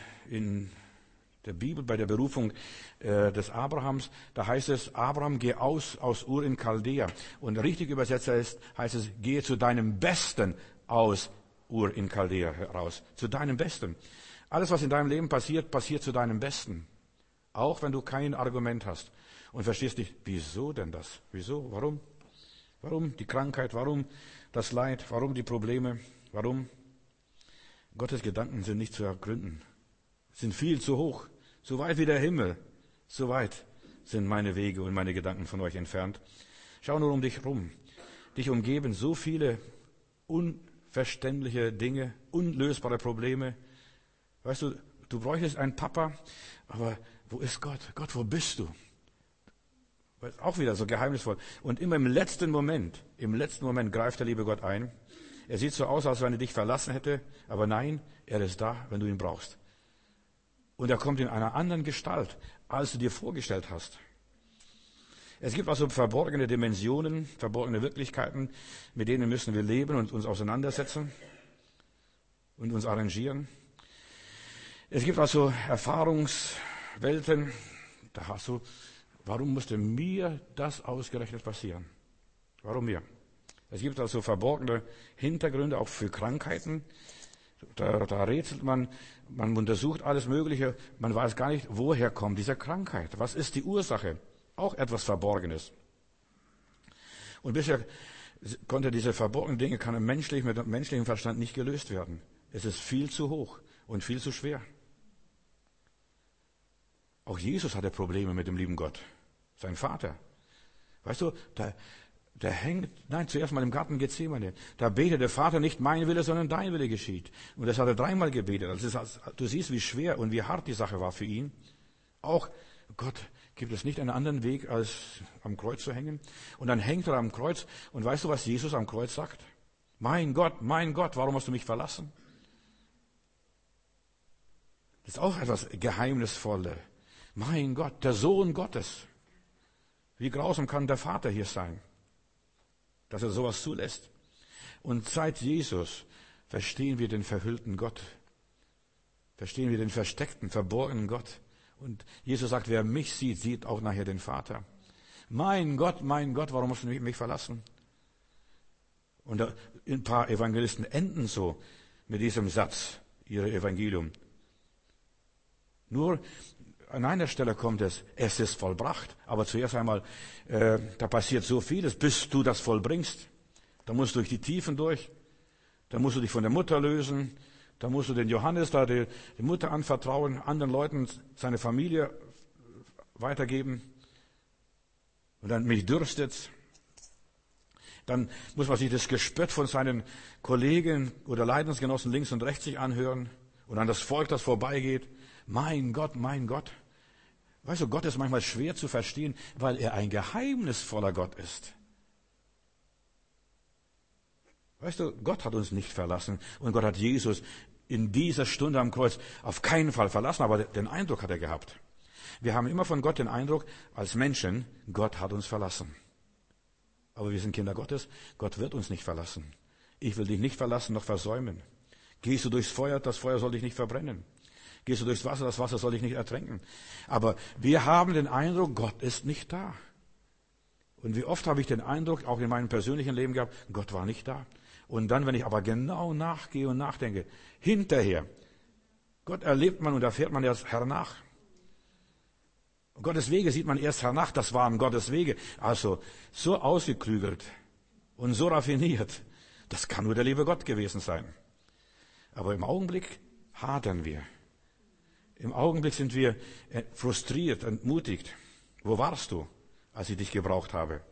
der Bibel bei der Berufung des Abrahams? Da heißt es, Abraham, geh aus Ur in Chaldea. Und richtig übersetzt heißt es, gehe zu deinem Besten aus Ur in Chaldea heraus. Zu deinem Besten. Alles, was in deinem Leben passiert, passiert zu deinem Besten. Auch wenn du kein Argument hast. Und verstehst nicht, wieso denn das? Wieso? Warum? Warum die Krankheit? Warum das Leid? Warum die Probleme? Warum? Gottes Gedanken sind nicht zu ergründen. Sind viel zu hoch. So weit wie der Himmel. So weit sind meine Wege und meine Gedanken von euch entfernt. Schau nur um dich rum. Dich umgeben so viele unverständliche Dinge, unlösbare Probleme. Weißt du, du bräuchtest einen Papa, aber wo ist Gott? Gott, wo bist du? Auch wieder so geheimnisvoll. Und immer im letzten Moment greift der liebe Gott ein. Er sieht so aus, als wenn er dich verlassen hätte, aber nein, er ist da, wenn du ihn brauchst. Und er kommt in einer anderen Gestalt, als du dir vorgestellt hast. Es gibt also verborgene Dimensionen, verborgene Wirklichkeiten, mit denen müssen wir leben und uns auseinandersetzen und uns arrangieren. Es gibt also Erfahrungswelten, da hast du, warum musste mir das ausgerechnet passieren? Warum mir? Es gibt also verborgene Hintergründe auch für Krankheiten. Da rätselt man untersucht alles Mögliche, man weiß gar nicht, woher kommt diese Krankheit? Was ist die Ursache? Auch etwas Verborgenes. Und bisher konnte diese verborgenen Dinge, mit dem menschlichen Verstand nicht gelöst werden. Es ist viel zu hoch und viel zu schwer. Auch Jesus hatte Probleme mit dem lieben Gott, sein Vater. Weißt du, der hängt, nein, zuerst mal im Garten Gethsemane. Da betet der Vater, nicht mein Wille, sondern dein Wille geschieht. Und das hat er 3-mal gebetet. Du siehst, wie schwer und wie hart die Sache war für ihn. Auch Gott, gibt es nicht einen anderen Weg, als am Kreuz zu hängen? Und dann hängt er am Kreuz. Und weißt du, was Jesus am Kreuz sagt? Mein Gott, warum hast du mich verlassen? Das ist auch etwas Geheimnisvolles. Mein Gott, der Sohn Gottes. Wie grausam kann der Vater hier sein, dass er sowas zulässt? Und seit Jesus verstehen wir den verhüllten Gott. Verstehen wir den versteckten, verborgenen Gott. Und Jesus sagt, wer mich sieht, sieht auch nachher den Vater. Mein Gott, warum hast du mich verlassen? Und ein paar Evangelisten enden so mit diesem Satz, ihr Evangelium. Nur an einer Stelle kommt es ist vollbracht. Aber zuerst einmal, da passiert so vieles, bis du das vollbringst. Da musst du durch die Tiefen durch. Da musst du dich von der Mutter lösen. Da musst du den Johannes, die Mutter anvertrauen, anderen Leuten seine Familie weitergeben. Und dann mich dürstet's. Dann muss man sich das Gespött von seinen Kollegen oder Leidensgenossen links und rechts sich anhören. Und dann das Volk, das vorbeigeht. Mein Gott. Weißt du, Gott ist manchmal schwer zu verstehen, weil er ein geheimnisvoller Gott ist. Weißt du, Gott hat uns nicht verlassen und Gott hat Jesus in dieser Stunde am Kreuz auf keinen Fall verlassen, aber den Eindruck hat er gehabt. Wir haben immer von Gott den Eindruck, als Menschen, Gott hat uns verlassen. Aber wir sind Kinder Gottes, Gott wird uns nicht verlassen. Ich will dich nicht verlassen noch versäumen. Gehst du durchs Feuer, das Feuer soll dich nicht verbrennen. Gehst du durchs Wasser, das Wasser soll dich nicht ertränken. Aber wir haben den Eindruck, Gott ist nicht da. Und wie oft habe ich den Eindruck, auch in meinem persönlichen Leben gehabt, Gott war nicht da. Und dann, wenn ich aber genau nachgehe und nachdenke, hinterher, Gott erlebt man und erfährt man erst hernach. Und Gottes Wege sieht man erst hernach, das waren Gottes Wege. Also so ausgeklügelt und so raffiniert, das kann nur der liebe Gott gewesen sein. Aber im Augenblick hadern wir. Im Augenblick sind wir frustriert, entmutigt. Wo warst du, als ich dich gebraucht habe?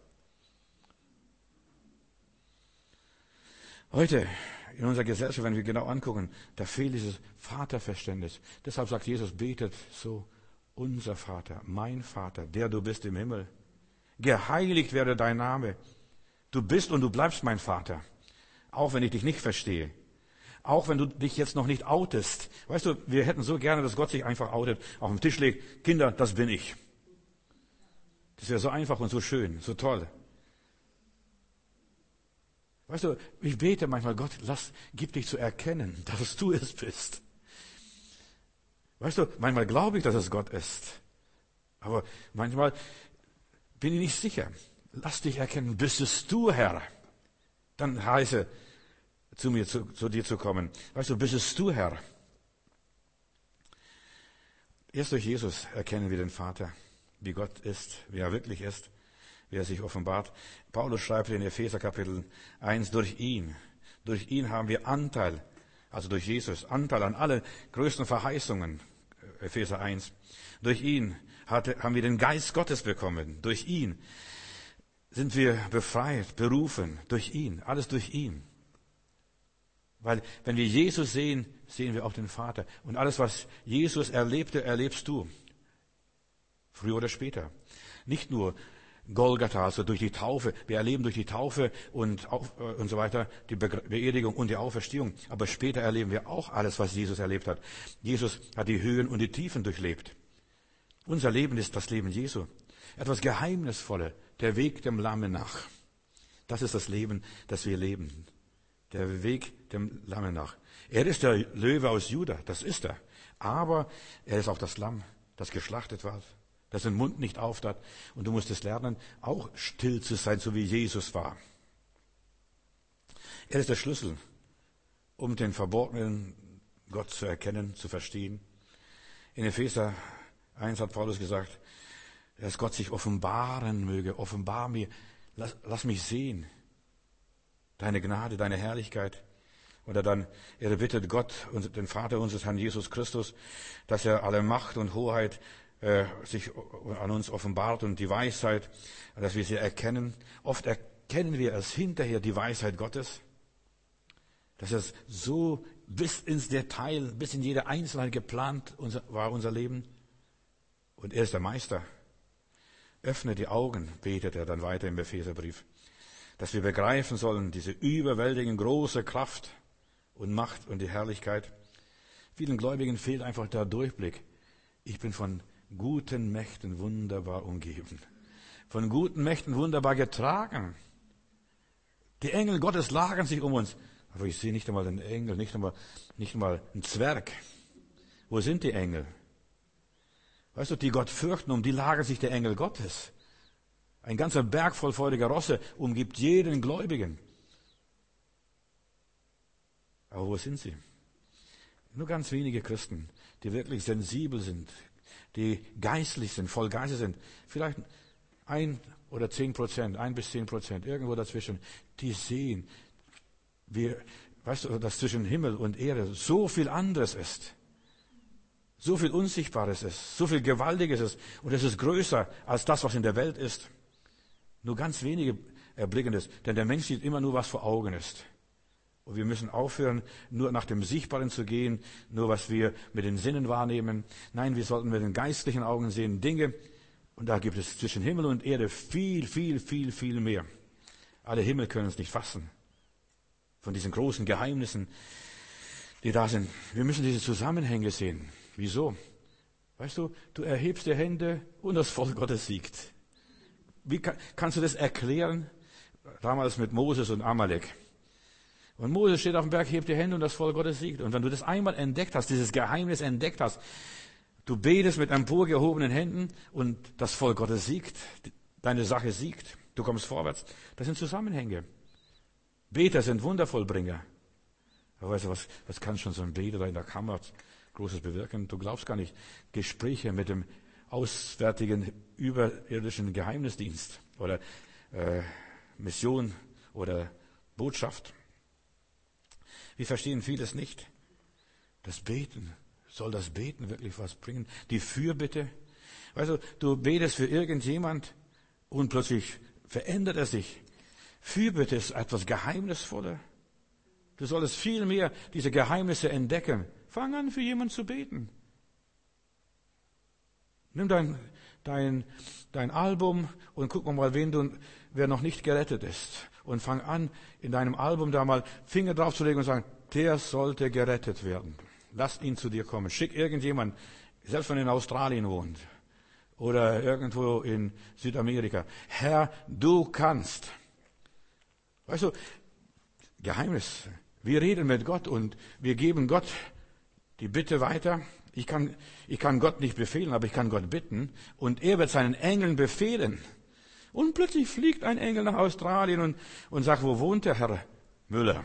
Heute in unserer Gesellschaft, wenn wir genau angucken, da fehlt dieses Vaterverständnis. Deshalb sagt Jesus, betet so, unser Vater, mein Vater, der du bist im Himmel. Geheiligt werde dein Name. Du bist und du bleibst mein Vater. Auch wenn ich dich nicht verstehe. Auch wenn du dich jetzt noch nicht outest. Weißt du, wir hätten so gerne, dass Gott sich einfach outet, auf den Tisch legt. Kinder, das bin ich. Das wäre so einfach und so schön, so toll. Weißt du, ich bete manchmal, Gott, gib dich zu erkennen, dass du es bist. Weißt du, manchmal glaube ich, dass es Gott ist. Aber manchmal bin ich nicht sicher. Lass dich erkennen, bist es du, Herr. Dann heiße zu mir, zu dir zu kommen. Weißt du, bist es du, Herr. Erst durch Jesus erkennen wir den Vater, wie Gott ist, wie er wirklich ist, wie er sich offenbart. Paulus schreibt in Epheser Kapitel 1, durch ihn haben wir Anteil, also durch Jesus, Anteil an alle größten Verheißungen, Epheser 1. Durch ihn haben wir den Geist Gottes bekommen. Durch ihn sind wir befreit, berufen. Durch ihn, alles durch ihn. Weil wenn wir Jesus sehen, sehen wir auch den Vater. Und alles, was Jesus erlebte, erlebst du. Früher oder später. Nicht nur Golgatha, also durch die Taufe. Wir erleben durch die Taufe und so weiter die Beerdigung und die Auferstehung. Aber später erleben wir auch alles, was Jesus erlebt hat. Jesus hat die Höhen und die Tiefen durchlebt. Unser Leben ist das Leben Jesu. Etwas Geheimnisvolles. Der Weg dem Lamme nach. Das ist das Leben, das wir leben. Der Weg dem Lamme nach. Er ist der Löwe aus Juda, das ist er. Aber er ist auch das Lamm, das geschlachtet wird, das den Mund nicht auftat. Und du musst es lernen, auch still zu sein, so wie Jesus war. Er ist der Schlüssel, um den verborgenen Gott zu erkennen, zu verstehen. In Epheser 1 hat Paulus gesagt, dass Gott sich offenbaren möge. Offenbar mir, lass mich sehen. Deine Gnade, deine Herrlichkeit. Oder dann, er bittet Gott, den Vater unseres Herrn Jesus Christus, dass er alle Macht und Hoheit sich an uns offenbart und die Weisheit, dass wir sie erkennen. Oft erkennen wir erst hinterher die Weisheit Gottes, dass es so bis ins Detail, bis in jede Einzelheit geplant war, unser Leben. Und er ist der Meister. Öffne die Augen, betet er dann weiter im Epheserbrief, dass wir begreifen sollen, diese überwältigend große Kraft und Macht und die Herrlichkeit. Vielen Gläubigen fehlt einfach der Durchblick. Ich bin von guten Mächten wunderbar umgeben. Von guten Mächten wunderbar getragen. Die Engel Gottes lagern sich um uns. Aber ich sehe nicht einmal den Engel, nicht einmal einen Zwerg. Wo sind die Engel? Weißt du, die Gott fürchten, um die lagern sich der Engel Gottes. Ein ganzer Berg voll feuriger Rosse umgibt jeden Gläubigen. Aber wo sind sie? Nur ganz wenige Christen, die wirklich sensibel sind, die geistlich sind, voll Geistes sind. Vielleicht 1 oder 10%, 1 bis 10%, irgendwo dazwischen, die sehen, weißt du, dass zwischen Himmel und Erde so viel anderes ist. So viel Unsichtbares ist, so viel Gewaltiges ist. Und es ist größer als das, was in der Welt ist. Nur ganz wenige erblicken es, denn der Mensch sieht immer nur, was vor Augen ist. Und wir müssen aufhören, nur nach dem Sichtbaren zu gehen, nur was wir mit den Sinnen wahrnehmen. Nein, wir sollten mit den geistlichen Augen sehen Dinge. Und da gibt es zwischen Himmel und Erde viel, viel, viel, viel mehr. Alle Himmel können es nicht fassen. Von diesen großen Geheimnissen, die da sind. Wir müssen diese Zusammenhänge sehen. Wieso? Weißt du, du erhebst die Hände und das Volk Gottes siegt. Wie kannst du das erklären? Damals mit Moses und Amalek. Und Moses steht auf dem Berg, hebt die Hände und das Volk Gottes siegt. Und wenn du das einmal entdeckt hast, dieses Geheimnis entdeckt hast, du betest mit emporgehobenen Händen und das Volk Gottes siegt, deine Sache siegt, du kommst vorwärts. Das sind Zusammenhänge. Beter sind Wundervollbringer. Aber weißt du, was kann schon so ein Beter da in der Kammer Großes bewirken? Du glaubst gar nicht. Gespräche mit dem auswärtigen, überirdischen Geheimnisdienst oder Mission oder Botschaft. Wir verstehen vieles nicht. Das Beten, soll das Beten wirklich was bringen? Die Fürbitte. Weißt du betest für irgendjemand und plötzlich verändert er sich. Fürbitte ist etwas Geheimnisvoller. Du solltest viel mehr diese Geheimnisse entdecken. Fang an, für jemanden zu beten. Nimm dein Album und guck mal, wer noch nicht gerettet ist. Und fang an, in deinem Album da mal Finger drauf zu legen und sagen, der sollte gerettet werden. Lass ihn zu dir kommen. Schick irgendjemand, selbst wenn er in Australien wohnt oder irgendwo in Südamerika. Herr, du kannst. Weißt du, Geheimnis. Wir reden mit Gott und wir geben Gott die Bitte weiter. Ich kann Gott nicht befehlen, aber ich kann Gott bitten. Und er wird seinen Engeln befehlen. Und plötzlich fliegt ein Engel nach Australien und sagt, wo wohnt der Herr Müller?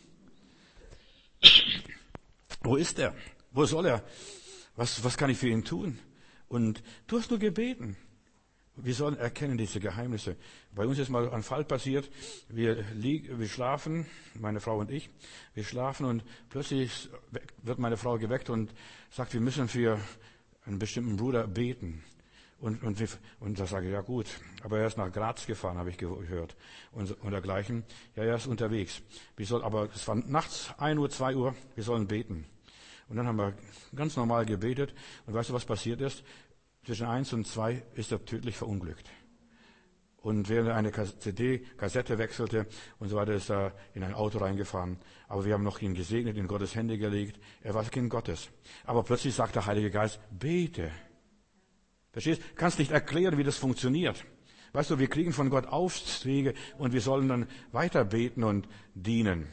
Wo ist er? Wo soll er? Was kann ich für ihn tun? Und du hast nur gebeten. Wir sollen erkennen diese Geheimnisse. Bei uns ist mal ein Fall passiert. Wir schlafen, meine Frau und ich, wir schlafen und plötzlich wird meine Frau geweckt und sagt, wir müssen für einen bestimmten Bruder beten. Und da sage ich, ja gut, aber er ist nach Graz gefahren, habe ich gehört. Und dergleichen. Ja, er ist unterwegs. Aber es war nachts 1 Uhr, 2 Uhr, wir sollen beten. Und dann haben wir ganz normal gebetet. Und weißt du, was passiert ist? Zwischen 1 und 2 ist er tödlich verunglückt. Und während er eine Kassette wechselte und so weiter, ist er in ein Auto reingefahren. Aber wir haben noch ihn gesegnet, in Gottes Hände gelegt. Er war das Kind Gottes. Aber plötzlich sagt der Heilige Geist, bete. Verstehst? Du kannst nicht erklären, wie das funktioniert. Weißt du, wir kriegen von Gott Aufträge und wir sollen dann weiter beten und dienen.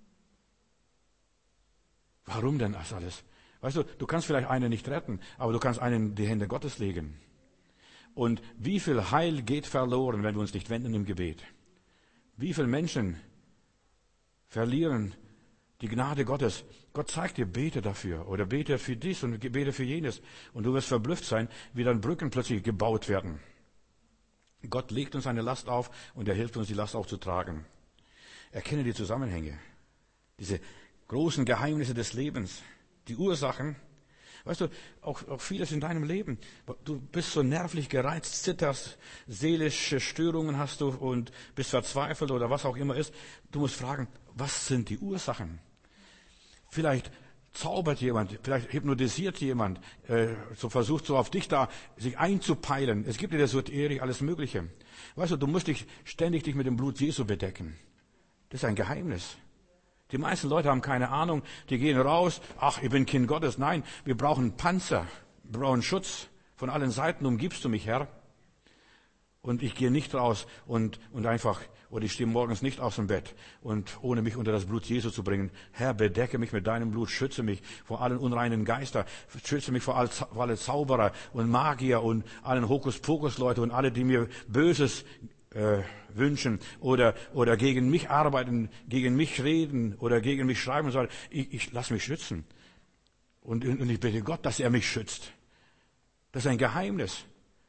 Warum denn das alles? Weißt du, du kannst vielleicht einen nicht retten, aber du kannst einen in die Hände Gottes legen. Und wie viel Heil geht verloren, wenn wir uns nicht wenden im Gebet? Wie viele Menschen verlieren die Gnade Gottes? Gott zeigt dir, bete dafür oder bete für dies und bete für jenes. Und du wirst verblüfft sein, wie dann Brücken plötzlich gebaut werden. Gott legt uns eine Last auf und er hilft uns, die Last auch zu tragen. Erkenne die Zusammenhänge, diese großen Geheimnisse des Lebens, die Ursachen. Weißt du, auch vieles in deinem Leben. Du bist so nervlich gereizt, zitterst, seelische Störungen hast du und bist verzweifelt oder was auch immer ist. Du musst fragen, was sind die Ursachen? Vielleicht zaubert jemand, vielleicht hypnotisiert jemand, so versucht so auf dich da sich einzupeilen. Es gibt in der Esoterik alles Mögliche. Weißt du, du musst dich ständig mit dem Blut Jesu bedecken. Das ist ein Geheimnis. Die meisten Leute haben keine Ahnung, die gehen raus, ach, ich bin Kind Gottes. Nein, wir brauchen Panzer, wir brauchen Schutz. Von allen Seiten umgibst du mich, Herr. Und ich gehe nicht raus und einfach, oder ich stehe morgens nicht aus dem Bett und ohne mich unter das Blut Jesu zu bringen. Herr, bedecke mich mit deinem Blut, schütze mich vor allen unreinen Geistern, schütze mich vor alle Zauberer und Magier und allen Hokuspokus-Leute und alle, die mir Böses wünschen oder gegen mich arbeiten, gegen mich reden oder gegen mich schreiben und sagen, ich lass mich schützen. Und ich bitte Gott, dass er mich schützt. Das ist ein Geheimnis.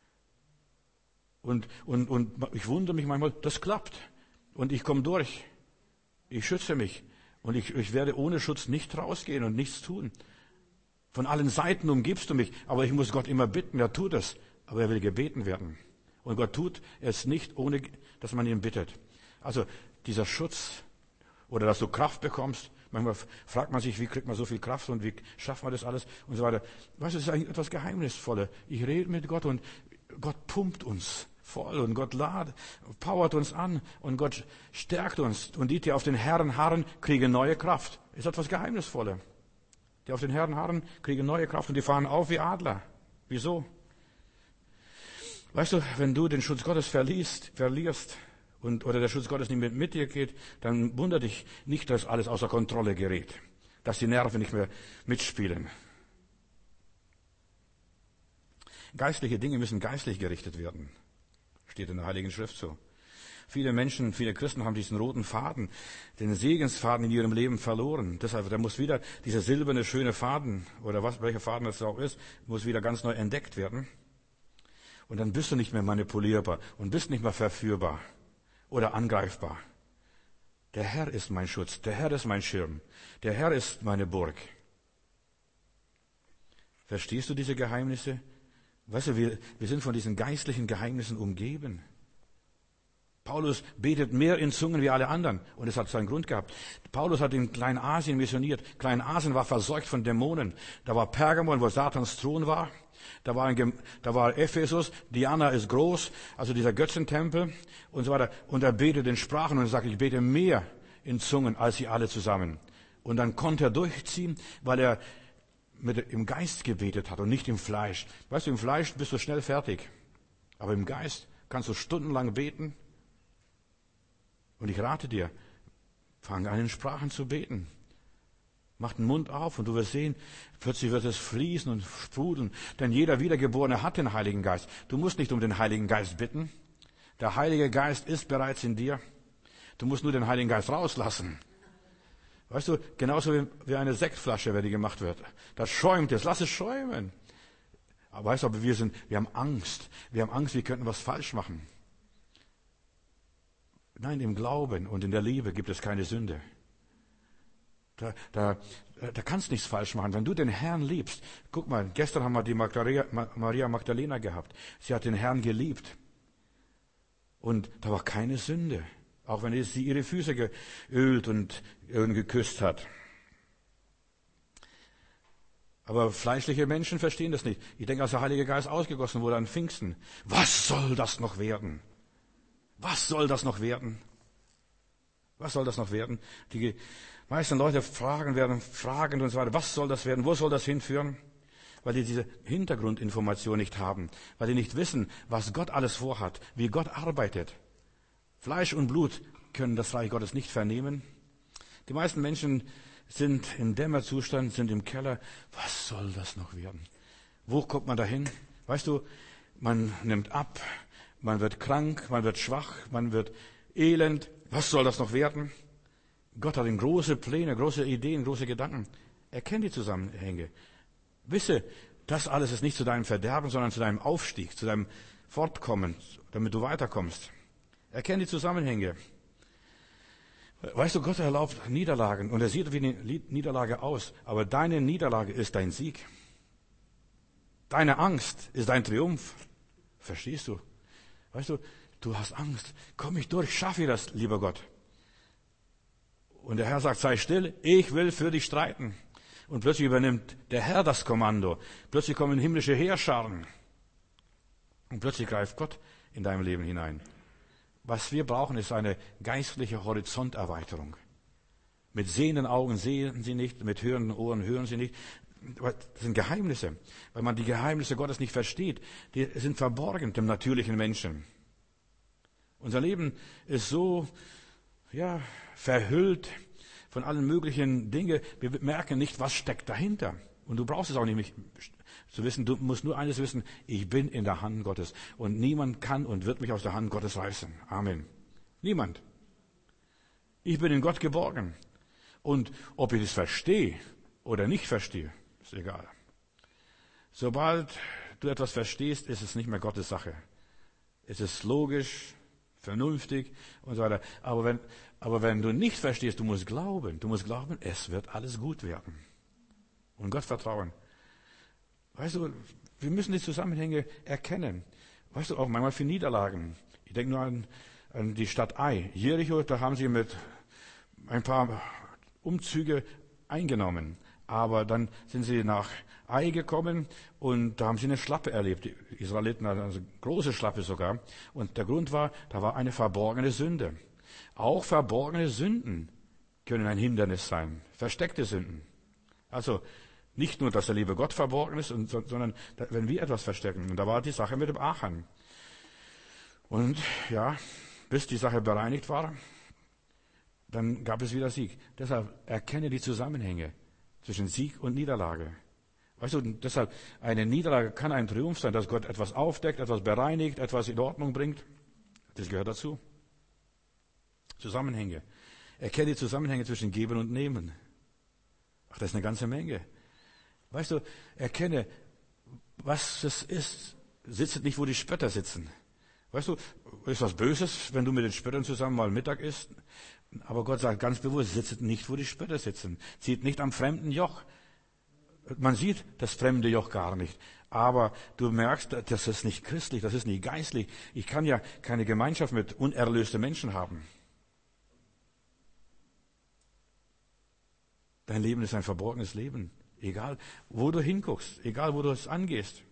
Und ich wundere mich manchmal, das klappt. Und ich komme durch. Ich schütze mich. Und ich werde ohne Schutz nicht rausgehen und nichts tun. Von allen Seiten umgibst du mich. Aber ich muss Gott immer bitten, er tut es. Aber er will gebeten werden. Und Gott tut es nicht, ohne dass man ihn bittet. Also dieser Schutz oder dass du Kraft bekommst. Manchmal fragt man sich, wie kriegt man so viel Kraft und wie schafft man das alles und so weiter. Weißt du, das ist eigentlich etwas Geheimnisvolles. Ich rede mit Gott und Gott pumpt uns voll und Gott powert uns an und Gott stärkt uns. Und die auf den Herrn harren, kriegen neue Kraft. Das ist etwas Geheimnisvolles. Die auf den Herrn harren, kriegen neue Kraft und die fahren auf wie Adler. Wieso? Weißt du, wenn du den Schutz Gottes verlierst oder der Schutz Gottes nicht mit dir geht, dann wundert dich nicht, dass alles außer Kontrolle gerät, dass die Nerven nicht mehr mitspielen. Geistliche Dinge müssen geistlich gerichtet werden, steht in der Heiligen Schrift so. Viele Menschen, viele Christen haben diesen roten Faden, den Segensfaden in ihrem Leben verloren. Deshalb, da muss wieder dieser silberne, schöne Faden, oder welcher Faden das auch ist, muss wieder ganz neu entdeckt werden. Und dann bist du nicht mehr manipulierbar und bist nicht mehr verführbar oder angreifbar. Der Herr ist mein Schutz, der Herr ist mein Schirm, der Herr ist meine Burg. Verstehst du diese Geheimnisse? Weißt du, wir sind von diesen geistlichen Geheimnissen umgeben. Paulus betet mehr in Zungen wie alle anderen und es hat seinen Grund gehabt. Paulus hat in Kleinasien missioniert. Kleinasien war verseucht von Dämonen. Da war Pergamon, wo Satans Thron war. Da war Ephesus, Diana ist groß, also dieser Götzentempel und so weiter. Und er betet in Sprachen und sagt, ich bete mehr in Zungen als sie alle zusammen. Und dann konnte er durchziehen, weil er im Geist gebetet hat und nicht im Fleisch. Weißt du, im Fleisch bist du schnell fertig. Aber im Geist kannst du stundenlang beten. Und ich rate dir, fang an in Sprachen zu beten. Mach den Mund auf und du wirst sehen, plötzlich wird es fließen und sprudeln. Denn jeder Wiedergeborene hat den Heiligen Geist. Du musst nicht um den Heiligen Geist bitten. Der Heilige Geist ist bereits in dir. Du musst nur den Heiligen Geist rauslassen. Weißt du, genauso wie eine Sektflasche, wenn die gemacht wird. Das schäumt es, lass es schäumen. Aber weißt du, wir haben Angst. Wir haben Angst, wir könnten was falsch machen. Nein, im Glauben und in der Liebe gibt es keine Sünde. Da kannst du nichts falsch machen. Wenn du den Herrn liebst, guck mal, gestern haben wir die Maria Magdalena gehabt. Sie hat den Herrn geliebt. Und da war keine Sünde. Auch wenn sie ihre Füße geölt und geküsst hat. Aber fleischliche Menschen verstehen das nicht. Ich denke, als der Heilige Geist ausgegossen wurde an Pfingsten, was soll das noch werden? Was soll das noch werden? Was soll das noch werden? Die meisten Leute fragen und so weiter, was soll das werden? Wo soll das hinführen? Weil die diese Hintergrundinformation nicht haben. Weil die nicht wissen, was Gott alles vorhat, wie Gott arbeitet. Fleisch und Blut können das Reich Gottes nicht vernehmen. Die meisten Menschen sind im Dämmerzustand, sind im Keller. Was soll das noch werden? Wo kommt man dahin? Weißt du, man nimmt ab, man wird krank, man wird schwach, man wird elend. Was soll das noch werden? Gott hat große Pläne, große Ideen, große Gedanken. Erkenn die Zusammenhänge. Wisse, das alles ist nicht zu deinem Verderben, sondern zu deinem Aufstieg, zu deinem Fortkommen, damit du weiterkommst. Erkenn die Zusammenhänge. Weißt du, Gott erlaubt Niederlagen und er sieht wie eine Niederlage aus, aber deine Niederlage ist dein Sieg. Deine Angst ist dein Triumph. Verstehst du? Weißt du, du hast Angst. Komm ich durch, schaffe ich das, lieber Gott. Und der Herr sagt, sei still, ich will für dich streiten. Und plötzlich übernimmt der Herr das Kommando. Plötzlich kommen himmlische Heerscharen. Und plötzlich greift Gott in deinem Leben hinein. Was wir brauchen, ist eine geistliche Horizonterweiterung. Mit sehenden Augen sehen sie nicht, mit hörenden Ohren hören sie nicht. Das sind Geheimnisse. Weil man die Geheimnisse Gottes nicht versteht. Die sind verborgen dem natürlichen Menschen. Unser Leben ist so, verhüllt von allen möglichen Dingen. Wir merken nicht, was steckt dahinter. Und du brauchst es auch nicht zu wissen. Du musst nur eines wissen. Ich bin in der Hand Gottes. Und niemand kann und wird mich aus der Hand Gottes reißen. Amen. Niemand. Ich bin in Gott geborgen. Und ob ich es verstehe oder nicht verstehe, ist egal. Sobald du etwas verstehst, ist es nicht mehr Gottes Sache. Es ist logisch, vernünftig und so weiter. Aber wenn du nicht verstehst, du musst glauben, es wird alles gut werden. Und Gott vertrauen. Weißt du, wir müssen die Zusammenhänge erkennen. Weißt du, auch manchmal für Niederlagen. Ich denke nur an die Stadt Ai. Jericho, da haben sie mit ein paar Umzüge eingenommen. Aber dann sind sie nach Ai gekommen und da haben sie eine Schlappe erlebt. Die Israeliten hatten also große Schlappe sogar. Und der Grund war, da war eine verborgene Sünde. Auch verborgene Sünden können ein Hindernis sein. Versteckte Sünden. Also nicht nur, dass der liebe Gott verborgen ist, sondern wenn wir etwas verstecken. Und da war die Sache mit dem Achan. Und bis die Sache bereinigt war, dann gab es wieder Sieg. Deshalb erkenne die Zusammenhänge zwischen Sieg und Niederlage. Weißt du, deshalb, eine Niederlage kann ein Triumph sein, dass Gott etwas aufdeckt, etwas bereinigt, etwas in Ordnung bringt. Das gehört dazu. Zusammenhänge. Erkenne die Zusammenhänge zwischen Geben und Nehmen. Ach, das ist eine ganze Menge. Weißt du, erkenne, was es ist. Sitze nicht, wo die Spötter sitzen. Weißt du, ist was Böses, wenn du mit den Spöttern zusammen mal Mittag isst? Aber Gott sagt ganz bewusst, sitzt nicht, wo die Spötter sitzen. Zieht nicht am fremden Joch. Man sieht das fremde Joch gar nicht. Aber du merkst, das ist nicht christlich, das ist nicht geistlich. Ich kann ja keine Gemeinschaft mit unerlösten Menschen haben. Dein Leben ist ein verborgenes Leben. Egal, wo du hinguckst, egal, wo du es angehst.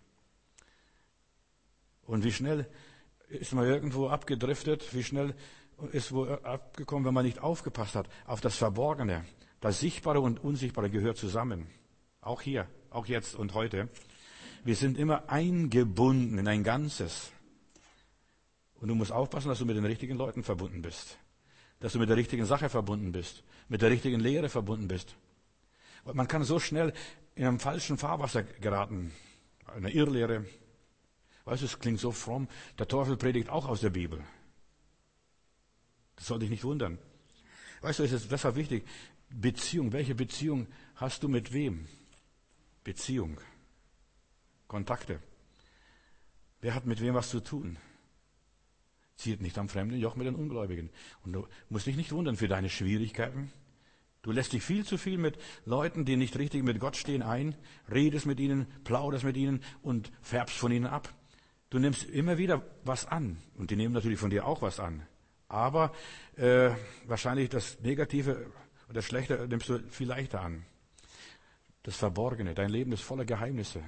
Und wie schnell ist man irgendwo abgedriftet, wie schnell ist wo abgekommen, wenn man nicht aufgepasst hat auf das Verborgene. Das Sichtbare und Unsichtbare gehört zusammen. Auch hier, auch jetzt und heute. Wir sind immer eingebunden in ein Ganzes. Und du musst aufpassen, dass du mit den richtigen Leuten verbunden bist. Dass du mit der richtigen Sache verbunden bist. Mit der richtigen Lehre verbunden bist. Man kann so schnell in einem falschen Fahrwasser geraten. Eine Irrlehre. Weißt du, es klingt so fromm. Der Teufel predigt auch aus der Bibel. Das soll dich nicht wundern. Weißt du, es ist deshalb wichtig. Beziehung. Welche Beziehung hast du mit wem? Beziehung. Kontakte. Wer hat mit wem was zu tun? Zieht nicht am fremden Joch mit den Ungläubigen. Und du musst dich nicht wundern für deine Schwierigkeiten. Du lässt dich viel zu viel mit Leuten, die nicht richtig mit Gott stehen, ein, redest mit ihnen, plauderst mit ihnen und färbst von ihnen ab. Du nimmst immer wieder was an. Und die nehmen natürlich von dir auch was an. Aber wahrscheinlich das Negative und das Schlechte nimmst du viel leichter an. Das Verborgene, dein Leben ist voller Geheimnisse.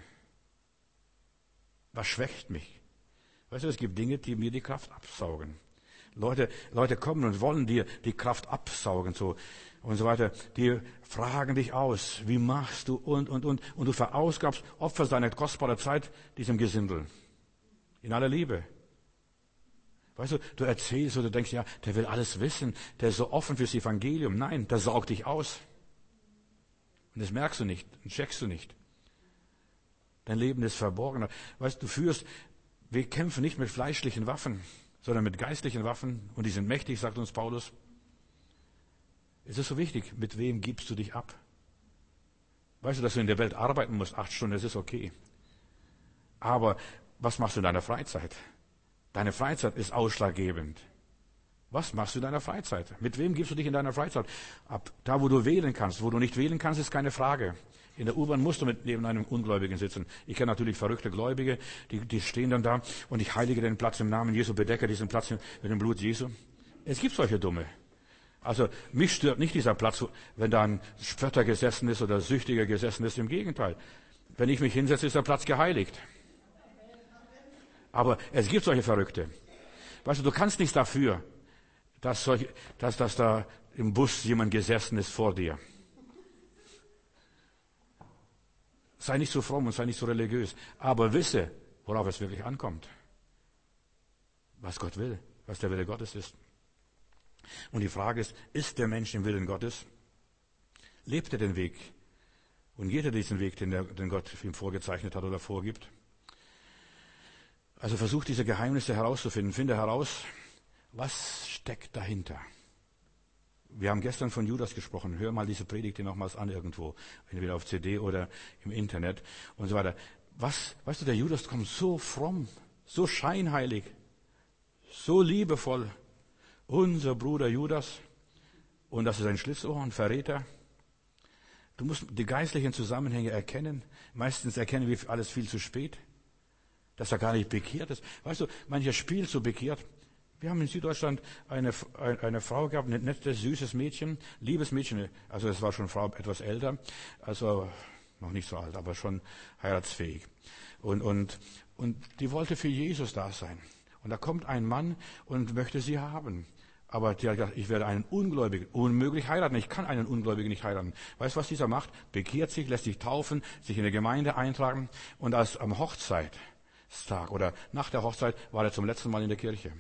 Was schwächt mich? Weißt du, es gibt Dinge, die mir die Kraft absaugen. Leute kommen und wollen dir die Kraft absaugen, so und so weiter. Die fragen dich aus, wie machst du und du verausgabst, opferst deine kostbare Zeit diesem Gesindel. In aller Liebe. Weißt du, du erzählst oder du denkst, ja, der will alles wissen, der ist so offen fürs Evangelium. Nein, der saugt dich aus. Und das merkst du nicht, und checkst du nicht. Dein Leben ist verborgen. Weißt du, wir kämpfen nicht mit fleischlichen Waffen, sondern mit geistlichen Waffen. Und die sind mächtig, sagt uns Paulus. Es ist so wichtig, mit wem gibst du dich ab? Weißt du, dass du in der Welt arbeiten musst, 8 Stunden, das ist okay. Aber was machst du in deiner Freizeit? Deine Freizeit ist ausschlaggebend. Was machst du in deiner Freizeit? Mit wem gibst du dich in deiner Freizeit ab? Da, wo du wählen kannst. Wo du nicht wählen kannst, ist keine Frage. In der U-Bahn musst du neben einem Ungläubigen sitzen. Ich kenne natürlich verrückte Gläubige, die stehen dann da und ich heilige den Platz im Namen Jesu, bedecke diesen Platz mit dem Blut Jesu. Es gibt solche Dumme. Also mich stört nicht dieser Platz, wenn da ein Spötter gesessen ist oder Süchtiger gesessen ist. Im Gegenteil. Wenn ich mich hinsetze, ist der Platz geheiligt. Aber es gibt solche Verrückte. Weißt du kannst nichts dafür, dass da im Bus jemand gesessen ist vor dir. Sei nicht so fromm und sei nicht so religiös. Aber wisse, worauf es wirklich ankommt. Was Gott will, was der Wille Gottes ist. Und die Frage ist der Mensch im Willen Gottes? Lebt er den Weg? Und geht er diesen Weg, den Gott ihm vorgezeichnet hat oder vorgibt? Also versuch diese Geheimnisse herauszufinden. Finde heraus, was steckt dahinter. Wir haben gestern von Judas gesprochen. Hör mal diese Predigt nochmals an irgendwo. Entweder auf CD oder im Internet und so weiter. Weißt du, der Judas kommt so fromm, so scheinheilig, so liebevoll. Unser Bruder Judas. Und das ist ein Schlitzohr, ein Verräter. Du musst die geistlichen Zusammenhänge erkennen. Meistens erkennen wir alles viel zu spät. Dass er gar nicht bekehrt ist. Weißt du, mancher spielt so bekehrt. Wir haben in Süddeutschland eine Frau gehabt, ein nettes, süßes Mädchen, liebes Mädchen. Also es war schon Frau etwas älter, also noch nicht so alt, aber schon heiratsfähig. Und die wollte für Jesus da sein. Und da kommt ein Mann und möchte sie haben. Aber die hat gesagt, ich werde einen Ungläubigen unmöglich heiraten. Ich kann einen Ungläubigen nicht heiraten. Weißt du, was dieser macht? Bekehrt sich, lässt sich taufen, sich in der Gemeinde eintragen. Und als am Hochzeitstag oder nach der Hochzeit war er zum letzten Mal in der Kirche.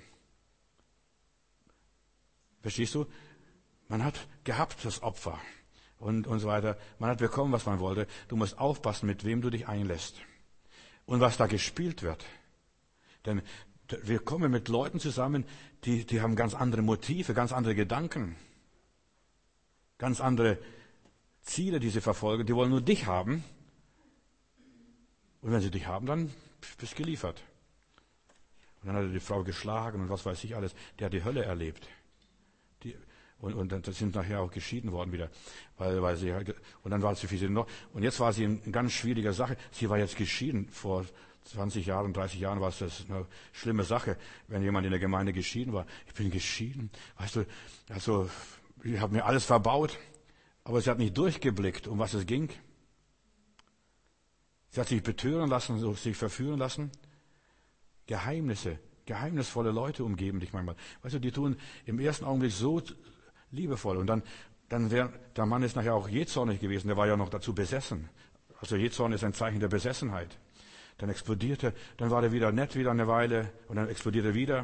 Verstehst du? Man hat gehabt das Opfer und so weiter. Man hat bekommen, was man wollte. Du musst aufpassen, mit wem du dich einlässt. Und was da gespielt wird. Denn wir kommen mit Leuten zusammen, die haben ganz andere Motive, ganz andere Gedanken, ganz andere Ziele, die sie verfolgen. Die wollen nur dich haben. Und wenn sie dich haben, dann bist du geliefert. Und dann hat er die Frau geschlagen und was weiß ich alles. Der hat die Hölle erlebt. Und dann sind nachher auch geschieden worden wieder. Weil sie, und dann war sie für sie noch. Und jetzt war sie in ganz schwieriger Sache. Sie war jetzt geschieden. Vor 20 Jahren, 30 Jahren war es das eine schlimme Sache, wenn jemand in der Gemeinde geschieden war. Ich bin geschieden. Weißt du, also, ich habe mir alles verbaut. Aber sie hat nicht durchgeblickt, um was es ging. Sie hat sich betören lassen, sich verführen lassen. Geheimnisvolle Leute umgeben dich manchmal. Weißt du, die tun im ersten Augenblick so liebevoll. Und dann wäre, der Mann ist nachher auch jähzornig gewesen, der war ja noch dazu besessen. Also Jähzorn ist ein Zeichen der Besessenheit. Dann explodierte, dann war er wieder nett, wieder eine Weile, und dann explodiert er wieder.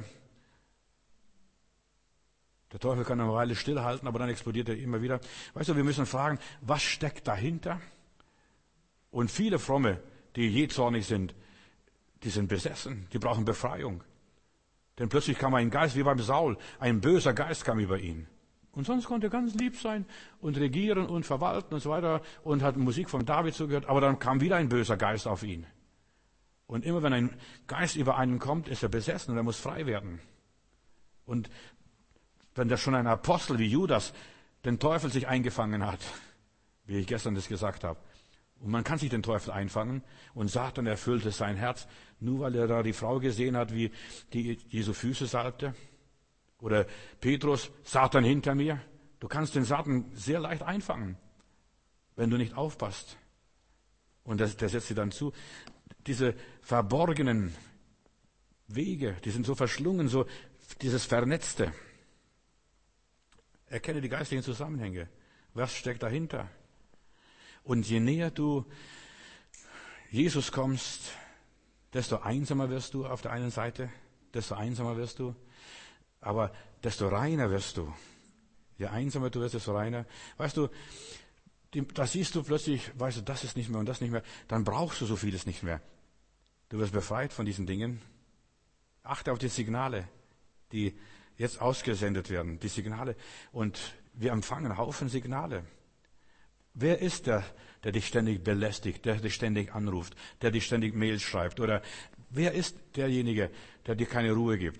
Der Teufel kann eine Weile stillhalten, aber dann explodiert er immer wieder. Weißt du, wir müssen fragen, was steckt dahinter? Und viele Fromme, die jähzornig sind, die sind besessen, die brauchen Befreiung. Denn plötzlich kam ein Geist, wie beim Saul, ein böser Geist kam über ihn. Und sonst konnte er ganz lieb sein und regieren und verwalten und so weiter und hat Musik von David zugehört, aber dann kam wieder ein böser Geist auf ihn. Und immer wenn ein Geist über einen kommt, ist er besessen und er muss frei werden. Und wenn da schon ein Apostel wie Judas den Teufel sich eingefangen hat, wie ich gestern das gesagt habe, und man kann sich den Teufel einfangen und Satan erfüllte sein Herz, nur weil er da die Frau gesehen hat, wie die Jesu Füße salbte. Oder Petrus, Satan hinter mir. Du kannst den Satan sehr leicht einfangen, wenn du nicht aufpasst. Und der setzt sie dann zu. Diese verborgenen Wege, die sind so verschlungen, so dieses Vernetzte. Erkenne die geistlichen Zusammenhänge. Was steckt dahinter? Und je näher du Jesus kommst, desto einsamer wirst du auf der einen Seite, desto einsamer wirst du, aber desto reiner wirst du. Je einsamer du wirst, desto reiner. Weißt du, da siehst du plötzlich, weißt du, das ist nicht mehr und das nicht mehr, dann brauchst du so vieles nicht mehr. Du wirst befreit von diesen Dingen. Achte auf die Signale, die jetzt ausgesendet werden, die Signale. Und wir empfangen Haufen Signale. Wer ist der dich ständig belästigt, der dich ständig anruft, der dich ständig Mails schreibt? Oder wer ist derjenige, der dir keine Ruhe gibt?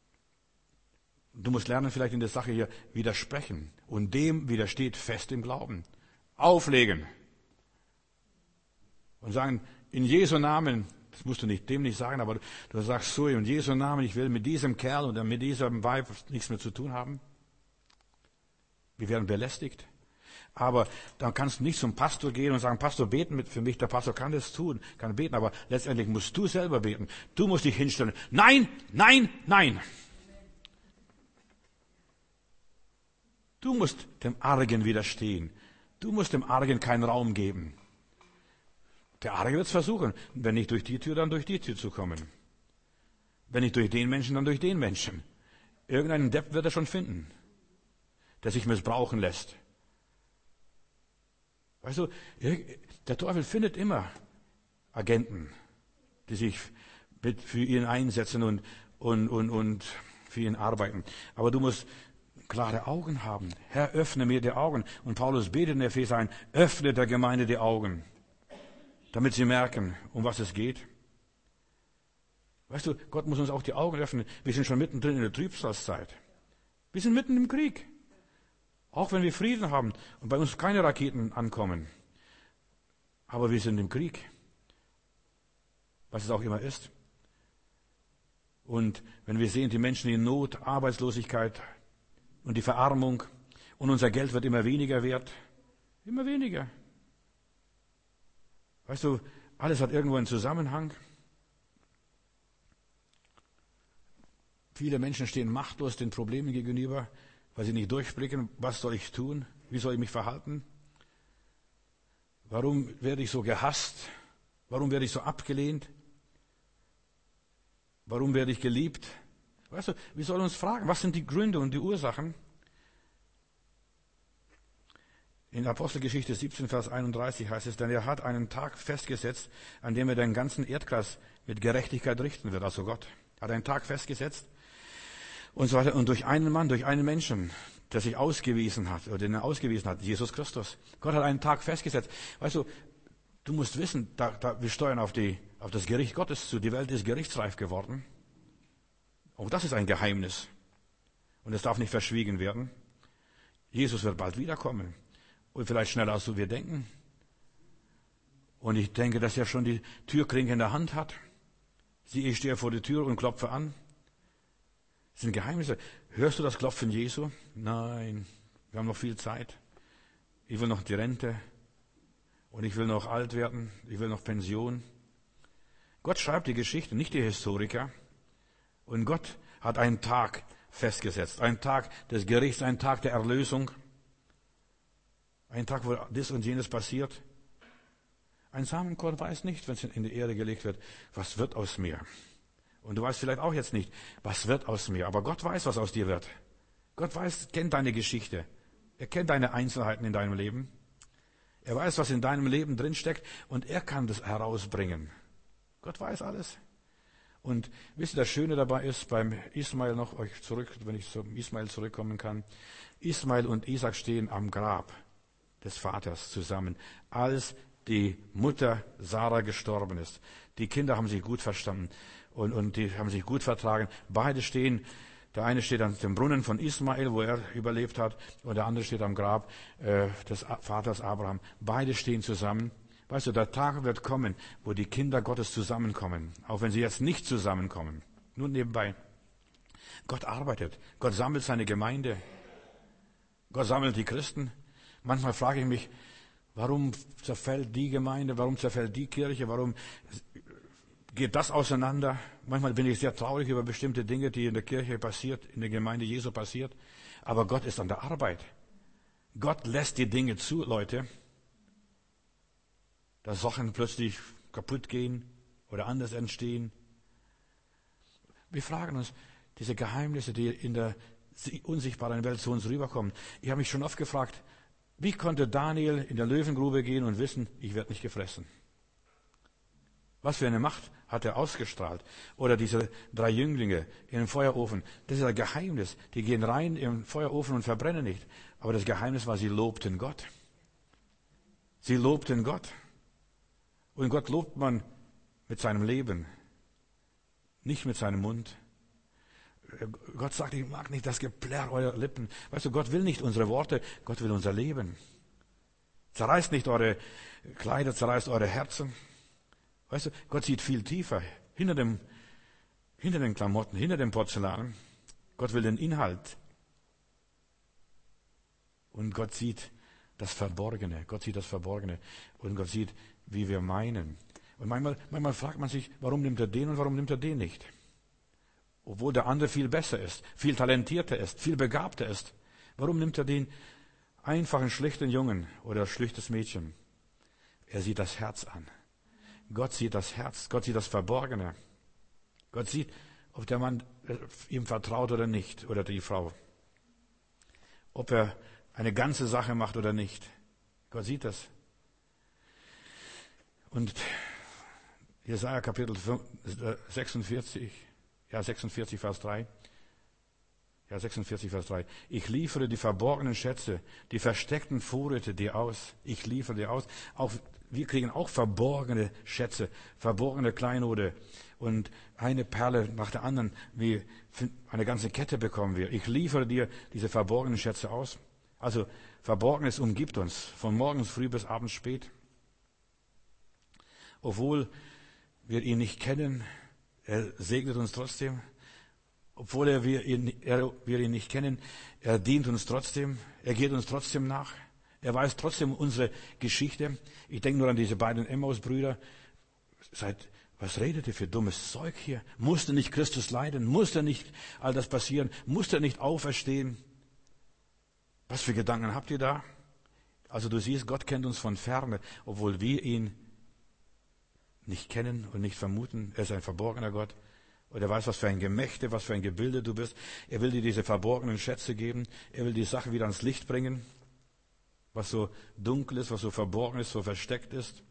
Du musst lernen, vielleicht in der Sache hier widersprechen. Und dem widersteht fest im Glauben. Auflegen. und sagen, in Jesu Namen, das musst du dem nicht sagen, aber du sagst so, in Jesu Namen, ich will mit diesem Kerl oder mit diesem Weib nichts mehr zu tun haben. Wir werden belästigt. Aber dann kannst du nicht zum Pastor gehen und sagen, Pastor, beten für mich. Der Pastor kann das tun, kann beten, aber letztendlich musst du selber beten. Du musst dich hinstellen. Nein, nein, nein. Du musst dem Argen widerstehen. Du musst dem Argen keinen Raum geben. Der Arge wird es versuchen. Wenn nicht durch die Tür, dann durch die Tür zu kommen. Wenn nicht durch den Menschen, dann durch den Menschen. Irgendeinen Depp wird er schon finden, der sich missbrauchen lässt. Weißt du, der Teufel findet immer Agenten, die sich für ihn einsetzen und für ihn arbeiten. Aber du musst klare Augen haben. Herr, öffne mir die Augen. Und Paulus betet in Epheser ein, öffne der Gemeinde die Augen, damit sie merken, um was es geht. Weißt du, Gott muss uns auch die Augen öffnen. Wir sind schon mittendrin in der Trübsalzeit. Wir sind mitten im Krieg. Auch wenn wir Frieden haben und bei uns keine Raketen ankommen. Aber wir sind im Krieg. Was es auch immer ist. Und wenn wir sehen, die Menschen in Not, Arbeitslosigkeit und die Verarmung und unser Geld wird immer weniger wert. Immer weniger. Weißt du, alles hat irgendwo einen Zusammenhang. Viele Menschen stehen machtlos den Problemen gegenüber, weil sie nicht durchblicken, was soll ich tun, wie soll ich mich verhalten, warum werde ich so gehasst, warum werde ich so abgelehnt, warum werde ich geliebt. Weißt du, wir sollen uns fragen, was sind die Gründe und die Ursachen? In Apostelgeschichte 17, Vers 31 heißt es, denn er hat einen Tag festgesetzt, an dem er den ganzen Erdkreis mit Gerechtigkeit richten wird, also Gott. Hat einen Tag festgesetzt. Und so weiter. Und durch einen Mann, durch einen Menschen, der sich ausgewiesen hat, oder den er ausgewiesen hat, Jesus Christus. Gott hat einen Tag festgesetzt. Weißt du, du musst wissen, wir steuern auf das Gericht Gottes zu. Die Welt ist gerichtsreif geworden. Auch das ist ein Geheimnis. Und es darf nicht verschwiegen werden. Jesus wird bald wiederkommen. Und vielleicht schneller, als wir denken. Und ich denke, dass er schon die Türklinke in der Hand hat. Ich stehe vor der Tür und klopfe an. Das sind Geheimnisse. Hörst du das Klopfen Jesu? Nein, wir haben noch viel Zeit. Ich will noch die Rente und ich will noch alt werden. Ich will noch Pension. Gott schreibt die Geschichte, nicht die Historiker. Und Gott hat einen Tag festgesetzt. Einen Tag des Gerichts, einen Tag der Erlösung. Ein Tag, wo das und jenes passiert. Ein Samenkorn weiß nicht, wenn es in die Erde gelegt wird, was wird aus mir. Und du weißt vielleicht auch jetzt nicht, was wird aus mir. Aber Gott weiß, was aus dir wird. Gott kennt deine Geschichte. Er kennt deine Einzelheiten in deinem Leben. Er weiß, was in deinem Leben drinsteckt. Und er kann das herausbringen. Gott weiß alles. Und wisst ihr, das Schöne dabei ist, beim Ismael noch, wenn ich zum Ismael zurückkommen kann. Ismael und Isaac stehen am Grab des Vaters zusammen, als die Mutter Sarah gestorben ist. Die Kinder haben sich gut verstanden und die haben sich gut vertragen. Beide stehen, der eine steht an dem Brunnen von Ismael, wo er überlebt hat, und der andere steht am Grab des Vaters Abraham. Beide stehen zusammen. Weißt du, der Tag wird kommen, wo die Kinder Gottes zusammenkommen, auch wenn sie jetzt nicht zusammenkommen. Nur nebenbei. Gott arbeitet. Gott sammelt seine Gemeinde. Gott sammelt die Christen. Manchmal frage ich mich, warum zerfällt die Gemeinde, warum zerfällt die Kirche, warum geht das auseinander? Manchmal bin ich sehr traurig über bestimmte Dinge, die in der Kirche passiert, in der Gemeinde Jesu passiert. Aber Gott ist an der Arbeit. Gott lässt die Dinge zu, Leute, dass Sachen plötzlich kaputt gehen oder anders entstehen. Wir fragen uns, diese Geheimnisse, die in der unsichtbaren Welt zu uns rüberkommen. Ich habe mich schon oft gefragt, wie konnte Daniel in der Löwengrube gehen und wissen, ich werde nicht gefressen? Was für eine Macht hat er ausgestrahlt? Oder diese 3 Jünglinge in den Feuerofen. Das ist ein Geheimnis. Die gehen rein im Feuerofen und verbrennen nicht. Aber das Geheimnis war, sie lobten Gott. Sie lobten Gott. Und Gott lobt man mit seinem Leben, nicht mit seinem Mund. Gott sagt, ich mag nicht das Geplärr eurer Lippen. Weißt du, Gott will nicht unsere Worte, Gott will unser Leben. Zerreißt nicht eure Kleider, zerreißt eure Herzen. Weißt du, Gott sieht viel tiefer, hinter den Klamotten, hinter dem Porzellan. Gott will den Inhalt. Und Gott sieht das Verborgene. Gott sieht das Verborgene. Und Gott sieht, wie wir meinen. Und manchmal fragt man sich, warum nimmt er den und warum nimmt er den nicht? Obwohl der andere viel besser ist, viel talentierter ist, viel begabter ist. Warum nimmt er den einfachen, schlichten Jungen oder schlichtes Mädchen? Er sieht das Herz an. Gott sieht das Herz, Gott sieht das Verborgene. Gott sieht, ob der Mann ihm vertraut oder nicht, oder die Frau. Ob er eine ganze Sache macht oder nicht. Gott sieht das. Und Jesaja Kapitel 46, Vers 3. Ja, 46, Vers 3. Ich liefere die verborgenen Schätze, die versteckten Vorräte dir aus. Ich liefere dir aus. Auch, wir kriegen auch verborgene Schätze, verborgene Kleinode. Und eine Perle nach der anderen, wie eine ganze Kette bekommen wir. Ich liefere dir diese verborgenen Schätze aus. Also, Verborgenes umgibt uns, von morgens früh bis abends spät. Obwohl wir ihn nicht kennen, er segnet uns trotzdem. Obwohl wir ihn nicht kennen, er dient uns trotzdem, er geht uns trotzdem nach, er weiß trotzdem unsere Geschichte. Ich denke nur an diese beiden Emmaus-Brüder. Was redet ihr für dummes Zeug hier? Musste nicht Christus leiden? Musste nicht all das passieren? Musste er nicht auferstehen? Was für Gedanken habt ihr da? Also du siehst, Gott kennt uns von ferne, obwohl wir ihn nicht kennen und nicht vermuten. Er ist ein verborgener Gott. Und er weiß, was für ein Gemächte, was für ein Gebilde du bist. Er will dir diese verborgenen Schätze geben. Er will die Sache wieder ans Licht bringen. Was so dunkel ist, was so verborgen ist, so versteckt ist.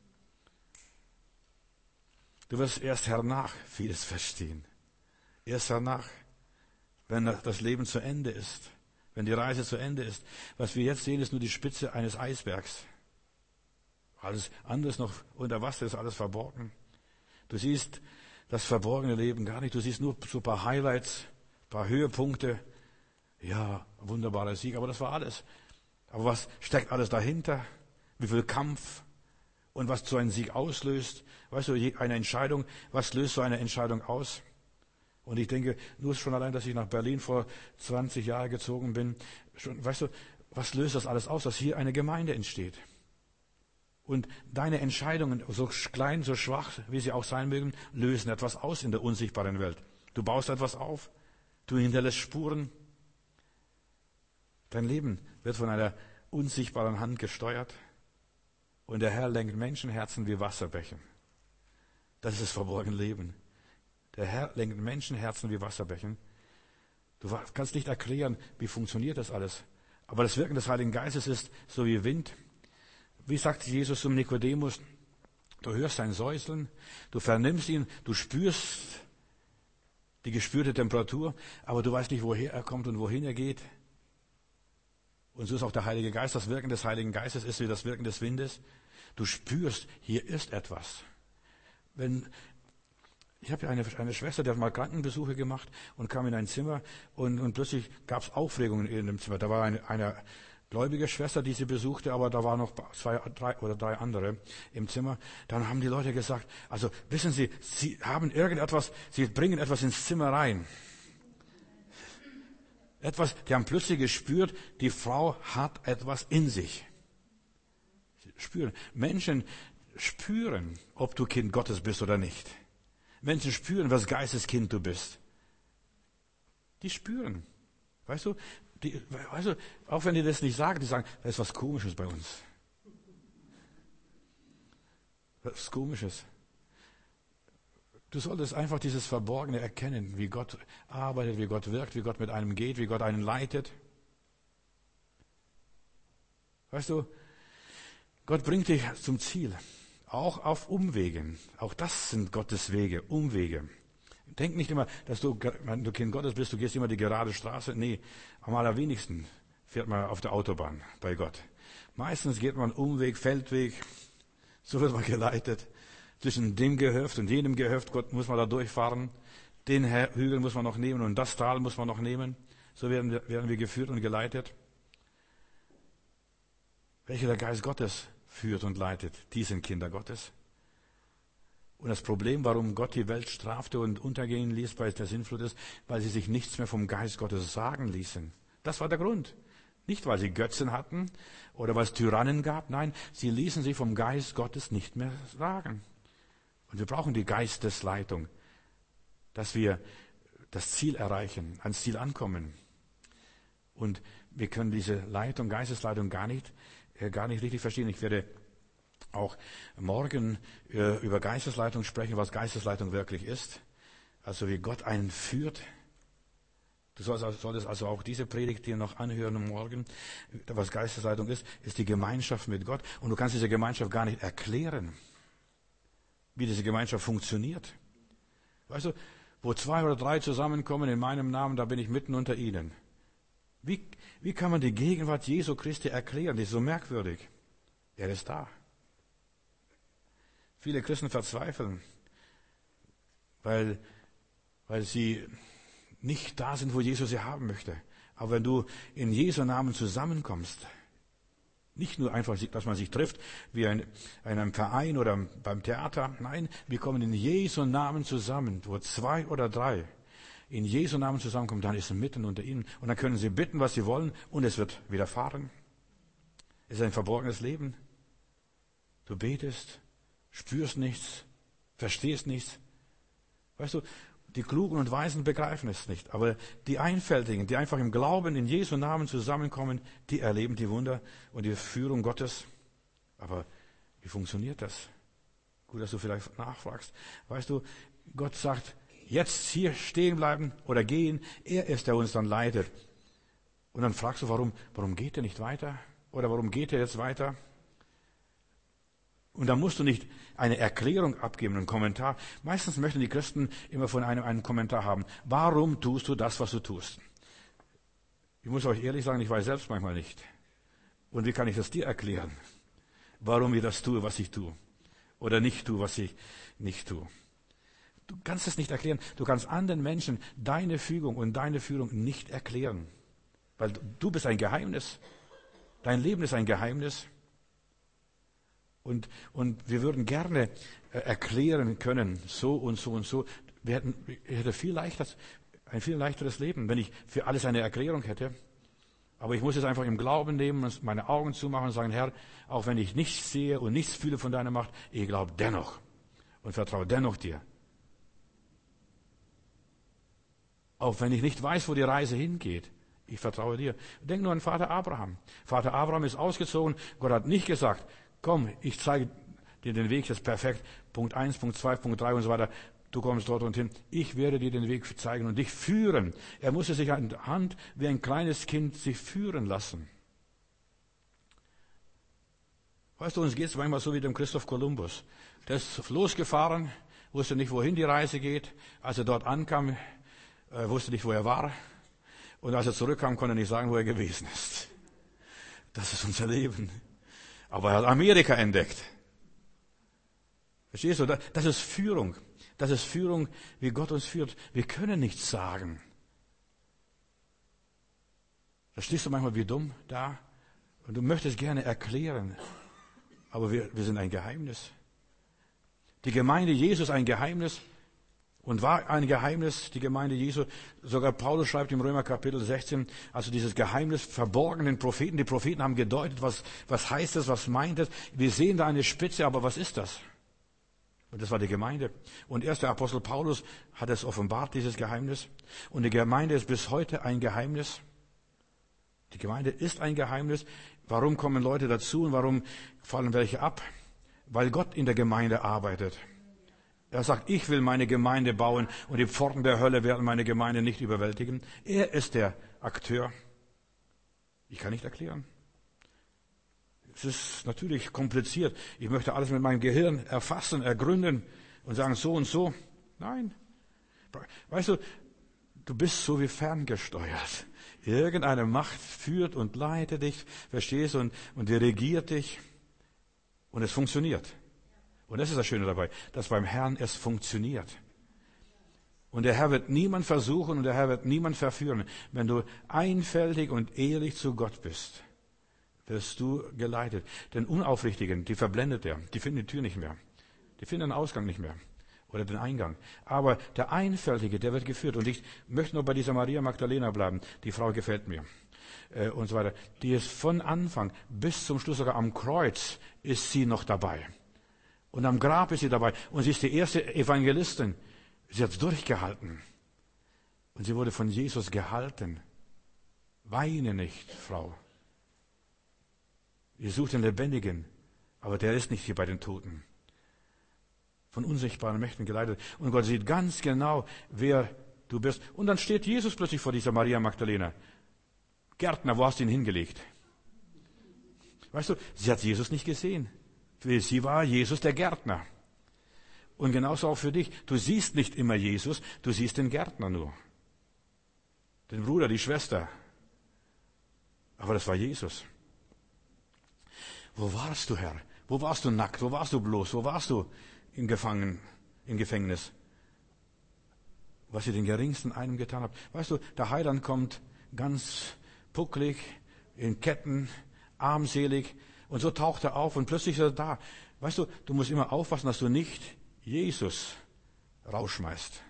Du wirst erst hernach vieles verstehen. Erst hernach, wenn das Leben zu Ende ist. Wenn die Reise zu Ende ist. Was wir jetzt sehen, ist nur die Spitze eines Eisbergs. Alles anderes noch unter Wasser ist alles verborgen. Du siehst das verborgene Leben gar nicht. Du siehst nur so ein paar Highlights, ein paar Höhepunkte. Ja, wunderbarer Sieg, aber das war alles. Aber was steckt alles dahinter? Wie viel Kampf? Und was so ein Sieg auslöst? Weißt du, eine Entscheidung, was löst so eine Entscheidung aus? Und ich denke, nur schon allein, dass ich nach Berlin vor 20 Jahren gezogen bin, weißt du, was löst das alles aus, dass hier eine Gemeinde entsteht? Und deine Entscheidungen, so klein, so schwach, wie sie auch sein mögen, lösen etwas aus in der unsichtbaren Welt. Du baust etwas auf, du hinterlässt Spuren. Dein Leben wird von einer unsichtbaren Hand gesteuert. Und der Herr lenkt Menschenherzen wie Wasserbäche. Das ist das verborgene Leben. Der Herr lenkt Menschenherzen wie Wasserbächen. Du kannst nicht erklären, wie funktioniert das alles. Aber das Wirken des Heiligen Geistes ist so wie Wind. Wie sagt Jesus zum Nikodemus, du hörst sein Säuseln, du vernimmst ihn, du spürst die gespürte Temperatur, aber du weißt nicht, woher er kommt und wohin er geht. Und so ist auch der Heilige Geist, das Wirken des Heiligen Geistes ist wie das Wirken des Windes. Du spürst, hier ist etwas. Ich habe ja eine Schwester, die hat mal Krankenbesuche gemacht und kam in ein Zimmer und plötzlich gab es Aufregungen in dem Zimmer. Da war eine gläubige Schwester, die sie besuchte, aber da waren noch drei andere im Zimmer. Dann haben die Leute gesagt, also wissen Sie, Sie haben irgendetwas, Sie bringen etwas ins Zimmer rein. Die haben plötzlich gespürt, die Frau hat etwas in sich. Spüren. Menschen spüren, ob du Kind Gottes bist oder nicht. Menschen spüren, was Geisteskind du bist. Die spüren. Weißt du, auch wenn die das nicht sagen, die sagen, da ist was Komisches bei uns. Was Komisches. Du solltest einfach dieses Verborgene erkennen, wie Gott arbeitet, wie Gott wirkt, wie Gott mit einem geht, wie Gott einen leitet. Weißt du, Gott bringt dich zum Ziel, auch auf Umwegen. Auch das sind Gottes Wege, Umwege. Denk nicht immer, dass wenn du Kind Gottes bist, du gehst immer die gerade Straße. Nee, am allerwenigsten fährt man auf der Autobahn bei Gott. Meistens geht man Umweg, Feldweg, so wird man geleitet. Zwischen dem Gehöft und jenem Gehöft Gott muss man da durchfahren. Den Hügel muss man noch nehmen und das Tal muss man noch nehmen. So werden wir geführt und geleitet. welche der Geist Gottes führt und leitet, die sind Kinder Gottes. Und das Problem, warum Gott die Welt strafte und untergehen ließ bei der Sintflut ist, weil sie sich nichts mehr vom Geist Gottes sagen ließen. Das war der Grund. Nicht, weil sie Götzen hatten oder weil es Tyrannen gab. Nein, sie ließen sich vom Geist Gottes nicht mehr sagen. Und wir brauchen die Geistesleitung, dass wir das Ziel erreichen, ans Ziel ankommen. Und wir können diese Leitung, Geistesleitung gar nicht richtig verstehen. Ich werde auch morgen über Geistesleitung sprechen, was Geistesleitung wirklich ist. Also wie Gott einen führt. Du solltest also auch diese Predigt dir noch anhören morgen. Was Geistesleitung ist die Gemeinschaft mit Gott. Und du kannst diese Gemeinschaft gar nicht erklären, wie diese Gemeinschaft funktioniert. Weißt du, wo 2 oder 3 zusammenkommen in meinem Namen, da bin ich mitten unter ihnen. Wie kann man die Gegenwart Jesu Christi erklären? Die ist so merkwürdig. Er ist da. Viele Christen verzweifeln, weil sie nicht da sind, wo Jesus sie haben möchte. Aber wenn du in Jesu Namen zusammenkommst, nicht nur einfach, dass man sich trifft wie in einem Verein oder beim Theater. Nein, wir kommen in Jesu Namen zusammen, wo 2 oder 3 in Jesu Namen zusammenkommen, dann ist er mitten unter ihnen. Und dann können sie bitten, was sie wollen, und es wird widerfahren. Es ist ein verborgenes Leben. Du betest, spürst nichts, verstehst nichts. Weißt du, die Klugen und Weisen begreifen es nicht. Aber die Einfältigen, die einfach im Glauben in Jesu Namen zusammenkommen, die erleben die Wunder und die Führung Gottes. Aber wie funktioniert das? Gut, dass du vielleicht nachfragst. Weißt du, Gott sagt, jetzt hier stehen bleiben oder gehen. Er ist, der uns dann leitet. Und dann fragst du, warum geht er nicht weiter? Oder warum geht er jetzt weiter? Und da musst du nicht eine Erklärung abgeben, einen Kommentar. Meistens möchten die Christen immer von einem einen Kommentar haben. Warum tust du das, was du tust? Ich muss euch ehrlich sagen, ich weiß selbst manchmal nicht. Und wie kann ich das dir erklären? Warum ich das tue, was ich tue? Oder nicht tue, was ich nicht tue? Du kannst es nicht erklären. Du kannst anderen Menschen deine Fügung und deine Führung nicht erklären. Weil du bist ein Geheimnis. Dein Leben ist ein Geheimnis. Und wir würden gerne erklären können, so und so und so. Ich hätte ein viel leichteres Leben, wenn ich für alles eine Erklärung hätte. Aber ich muss es einfach im Glauben nehmen und meine Augen zumachen und sagen, Herr, auch wenn ich nichts sehe und nichts fühle von deiner Macht, ich glaube dennoch und vertraue dennoch dir. Auch wenn ich nicht weiß, wo die Reise hingeht, ich vertraue dir. Denk nur an Vater Abraham. Vater Abraham ist ausgezogen. Gott hat nicht gesagt, komm, ich zeige dir den Weg, das ist perfekt. Punkt 1, Punkt 2, Punkt 3 und so weiter. Du kommst dort und hin. Ich werde dir den Weg zeigen und dich führen. Er musste sich an der Hand wie ein kleines Kind sich führen lassen. Weißt du, uns geht es manchmal so wie dem Christoph Kolumbus. Der ist losgefahren, wusste nicht, wohin die Reise geht. Als er dort ankam, wusste nicht, wo er war. Und als er zurückkam, konnte er nicht sagen, wo er gewesen ist. Das ist unser Leben. Aber er hat Amerika entdeckt. Verstehst du? Das ist Führung. Das ist Führung, wie Gott uns führt. Wir können nichts sagen. Da stehst du manchmal wie dumm da und du möchtest gerne erklären. Aber wir sind ein Geheimnis. Die Gemeinde Jesu ist ein Geheimnis und war ein Geheimnis, die Gemeinde Jesu. Sogar Paulus schreibt im Römer Kapitel 16, also dieses Geheimnis verborgenen Propheten. Die Propheten haben gedeutet, was heißt es, was meint es. Wir sehen da eine Spitze, aber was ist das? Und das war die Gemeinde. Und erst der Apostel Paulus hat es offenbart, dieses Geheimnis. Und die Gemeinde ist bis heute ein Geheimnis. Die Gemeinde ist ein Geheimnis. Warum kommen Leute dazu und warum fallen welche ab? Weil Gott in der Gemeinde arbeitet. Er sagt, ich will meine Gemeinde bauen und die Pforten der Hölle werden meine Gemeinde nicht überwältigen. Er ist der Akteur. Ich kann nicht erklären. Es ist natürlich kompliziert. Ich möchte alles mit meinem Gehirn erfassen, ergründen und sagen so und so. Nein. Weißt du, du bist so wie ferngesteuert. Irgendeine Macht führt und leitet dich, verstehst du, und dirigiert dich. Und es funktioniert. Und das ist das Schöne dabei, dass beim Herrn es funktioniert. Und der Herr wird niemand versuchen und der Herr wird niemand verführen, wenn du einfältig und ehrlich zu Gott bist. wirst du geleitet. Den Unaufrichtigen, die verblendet er, die finden die Tür nicht mehr. Die finden den Ausgang nicht mehr. Oder den Eingang. Aber der Einfältige, der wird geführt. Und ich möchte noch bei dieser Maria Magdalena bleiben. Die Frau gefällt mir. Und so weiter. Die ist von Anfang bis zum Schluss, sogar am Kreuz, ist sie noch dabei. Und am Grab ist sie dabei. Und sie ist die erste Evangelistin. Sie hat es durchgehalten. Und sie wurde von Jesus gehalten. Weine nicht, Frau. Ihr sucht den Lebendigen, aber der ist nicht hier bei den Toten. Von unsichtbaren Mächten geleitet. Und Gott sieht ganz genau, wer du bist. Und dann steht Jesus plötzlich vor dieser Maria Magdalena. Gärtner, wo hast du ihn hingelegt? Weißt du, sie hat Jesus nicht gesehen. Für sie war Jesus der Gärtner. Und genauso auch für dich. Du siehst nicht immer Jesus, du siehst den Gärtner nur. Den Bruder, die Schwester. Aber das war Jesus. Wo warst du, Herr? Wo warst du nackt? Wo warst du bloß? Wo warst du im Gefängnis? Was ihr den Geringsten einem getan habt. Weißt du, der Heiland kommt ganz pucklig, in Ketten, armselig. Und so taucht er auf und plötzlich ist er da. Weißt du, du musst immer aufpassen, dass du nicht Jesus rausschmeißt.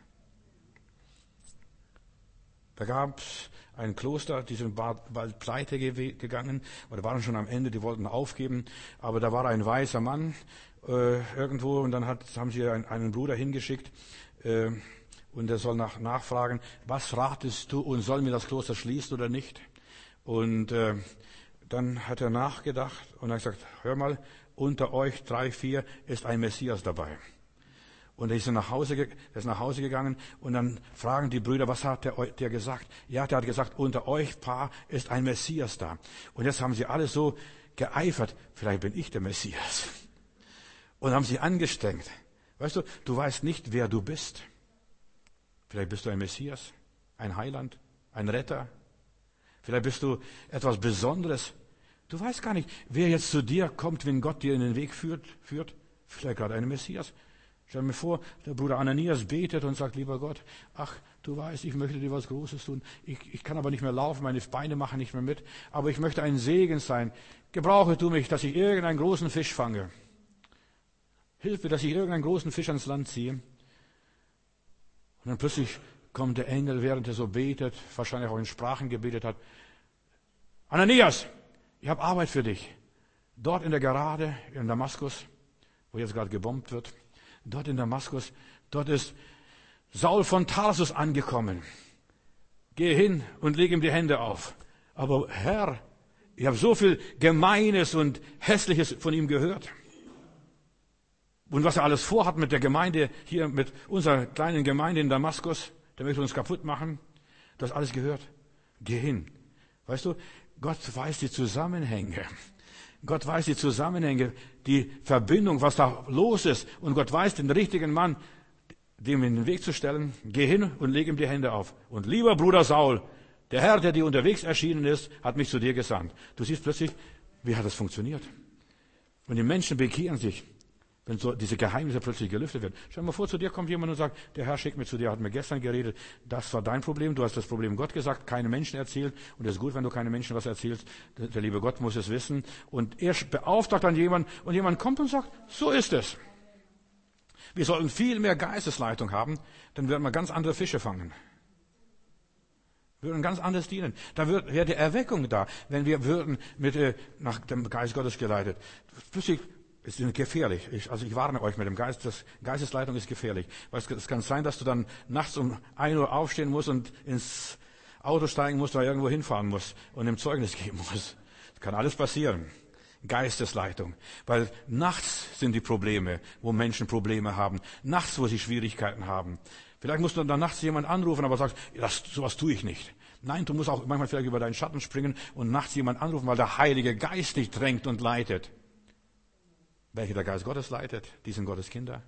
Da gab es ein Kloster, die sind bald pleite gegangen, oder waren schon am Ende, die wollten aufgeben. Aber da war ein weißer Mann irgendwo und dann haben sie einen Bruder hingeschickt und der soll nachfragen, was ratest du und sollen wir das Kloster schließen oder nicht? Und dann hat er nachgedacht und hat gesagt, hör mal, unter euch 3, 4 ist ein Messias dabei. Und er ist nach Hause gegangen und dann fragen die Brüder, was hat der gesagt? Ja, der hat gesagt, unter euch Paar ist ein Messias da. Und jetzt haben sie alle so geeifert, vielleicht bin ich der Messias. Und haben sie angestrengt. Weißt du, du weißt nicht, wer du bist. Vielleicht bist du ein Messias, ein Heiland, ein Retter. Vielleicht bist du etwas Besonderes. Du weißt gar nicht, wer jetzt zu dir kommt, wenn Gott dir in den Weg führt. Vielleicht gerade ein Messias. Stell mir vor, der Bruder Ananias betet und sagt, lieber Gott, ach, du weißt, ich möchte dir was Großes tun. Ich kann aber nicht mehr laufen, meine Beine machen nicht mehr mit. Aber ich möchte ein Segen sein. Gebrauche du mich, dass ich irgendeinen großen Fisch fange. Hilf mir, dass ich irgendeinen großen Fisch ans Land ziehe. Und dann plötzlich kommt der Engel, während er so betet, wahrscheinlich auch in Sprachen gebetet hat. Ananias, ich habe Arbeit für dich. Dort in der Gerade in Damaskus, wo jetzt gerade gebombt wird. Dort in Damaskus, dort ist Saul von Tarsus angekommen. Geh hin und leg ihm die Hände auf. Aber Herr, ich habe so viel Gemeines und Hässliches von ihm gehört. Und was er alles vorhat mit der Gemeinde, hier mit unserer kleinen Gemeinde in Damaskus, der möchte uns kaputt machen. Du hast alles gehört. Geh hin. Weißt du, Gott weiß die Zusammenhänge. Gott weiß die Zusammenhänge, die Verbindung, was da los ist. Und Gott weiß den richtigen Mann, dem in den Weg zu stellen. Geh hin und leg ihm die Hände auf. Und lieber Bruder Saul, der Herr, der dir unterwegs erschienen ist, hat mich zu dir gesandt. Du siehst plötzlich, wie hat das funktioniert? Und die Menschen bekehren sich, wenn so diese Geheimnisse plötzlich gelüftet werden. Stell dir mal vor, zu dir kommt jemand und sagt, der Herr schickt mich zu dir, hat mir gestern geredet, das war dein Problem, du hast das Problem Gott gesagt, keine Menschen erzählt, und es ist gut, wenn du keine Menschen was erzählst, der liebe Gott muss es wissen, und er beauftragt dann jemanden, und jemand kommt und sagt, so ist es. Wir sollten viel mehr Geistesleitung haben, dann werden wir ganz andere Fische fangen. Wir würden ganz anders dienen. Da wäre die Erweckung da, wenn wir würden nach dem Geist Gottes geleitet. Plötzlich ist gefährlich. Ich warne euch mit dem Geist. Geistesleitung ist gefährlich. Weil es kann sein, dass du dann nachts um 1 Uhr aufstehen musst und ins Auto steigen musst oder irgendwo hinfahren musst und ihm Zeugnis geben musst. Das kann alles passieren. Geistesleitung. Weil nachts sind die Probleme, wo Menschen Probleme haben. Nachts, wo sie Schwierigkeiten haben. Vielleicht musst du dann nachts jemand anrufen, aber sagst, sowas tue ich nicht. Nein, du musst auch manchmal vielleicht über deinen Schatten springen und nachts jemand anrufen, weil der Heilige Geist dich drängt und leitet. Welche der Geist Gottes leitet, die sind Gottes Kinder.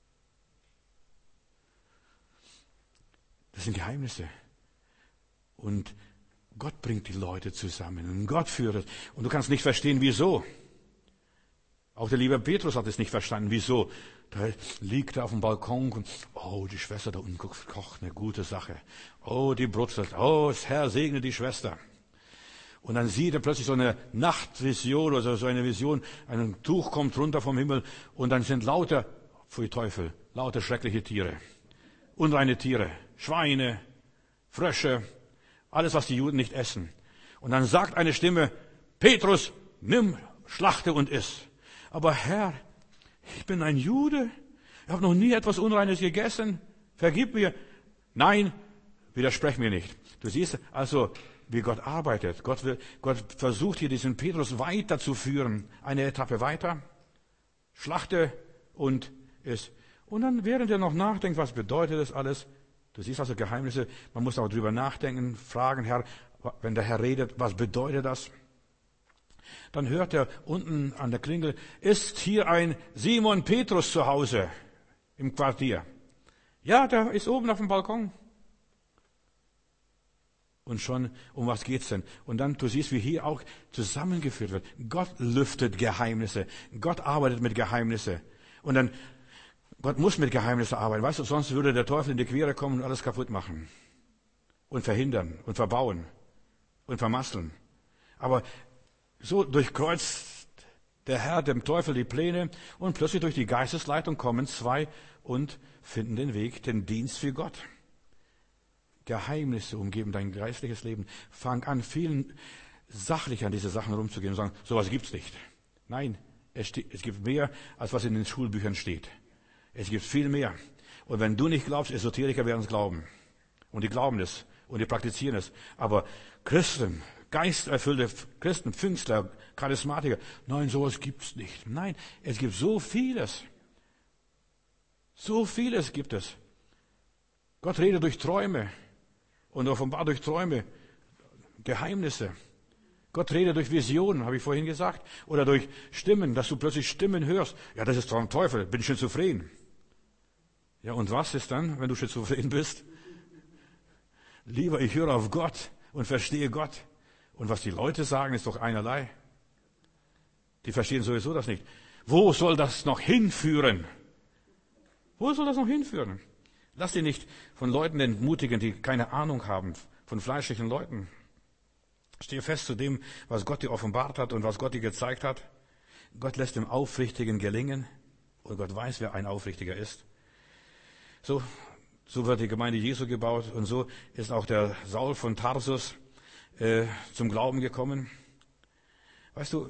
Das sind Geheimnisse. Und Gott bringt die Leute zusammen und Gott führt es. Und du kannst nicht verstehen, wieso. Auch der liebe Petrus hat es nicht verstanden, wieso. Da liegt er auf dem Balkon und, oh, die Schwester da unten kocht eine gute Sache. Oh, die brutzelt. Oh, Herr, segne die Schwester. Und dann sieht er plötzlich so eine Nachtvision oder so eine Vision, ein Tuch kommt runter vom Himmel und dann sind lauter, pfui Teufel, lauter schreckliche Tiere, unreine Tiere, Schweine, Frösche, alles, was die Juden nicht essen. Und dann sagt eine Stimme, Petrus, nimm, schlachte und iss. Aber Herr, ich bin ein Jude, ich habe noch nie etwas Unreines gegessen, vergib mir. Nein, widersprech mir nicht. Du siehst also, wie Gott arbeitet. Gott versucht hier diesen Petrus weiterzuführen, eine Etappe weiter, schlachte und iss. Und dann, während er noch nachdenkt, was bedeutet das alles, du siehst also Geheimnisse, man muss auch drüber nachdenken, fragen, Herr, wenn der Herr redet, was bedeutet das? Dann hört er unten an der Klingel, ist hier ein Simon Petrus zu Hause im Quartier? Ja, der ist oben auf dem Balkon. Und schon, um was geht's denn? Und dann, du siehst, wie hier auch zusammengeführt wird. Gott lüftet Geheimnisse. Gott arbeitet mit Geheimnisse. Und dann, Gott muss mit Geheimnissen arbeiten. Weißt du, sonst würde der Teufel in die Quere kommen und alles kaputt machen. Und verhindern und verbauen und vermasseln. Aber so durchkreuzt der Herr dem Teufel die Pläne und plötzlich durch die Geistesleitung kommen zwei und finden den Weg, den Dienst für Gott. Geheimnisse umgeben dein geistliches Leben. Fang an, vielen sachlich an diese Sachen rumzugehen und sagen, sowas gibt's nicht. Nein, es gibt mehr, als was in den Schulbüchern steht. Es gibt viel mehr. Und wenn du nicht glaubst, Esoteriker werden es glauben. Und die glauben es und die praktizieren es. Aber Christen, geisterfüllte Christen, Pfingstler, Charismatiker, nein, sowas gibt's nicht. Nein, es gibt so vieles. So vieles gibt es. Gott redet durch Träume und offenbart durch Träume Geheimnisse. Gott redet durch Visionen, habe ich vorhin gesagt, oder durch Stimmen, dass du plötzlich Stimmen hörst. Ja, das ist doch ein Teufel, bin schizophren. Ja, und was ist dann, wenn du schizophren bist? Lieber, ich höre auf Gott und verstehe Gott. Und was die Leute sagen, ist doch einerlei. Die verstehen sowieso das nicht. Wo soll das noch hinführen? Wo soll das noch hinführen? Lass dich nicht von Leuten entmutigen, die keine Ahnung haben, von fleischlichen Leuten. Stehe fest zu dem, was Gott dir offenbart hat und was Gott dir gezeigt hat. Gott lässt dem Aufrichtigen gelingen und Gott weiß, wer ein Aufrichtiger ist. So wird die Gemeinde Jesu gebaut und so ist auch der Saul von Tarsus zum Glauben gekommen. Weißt du,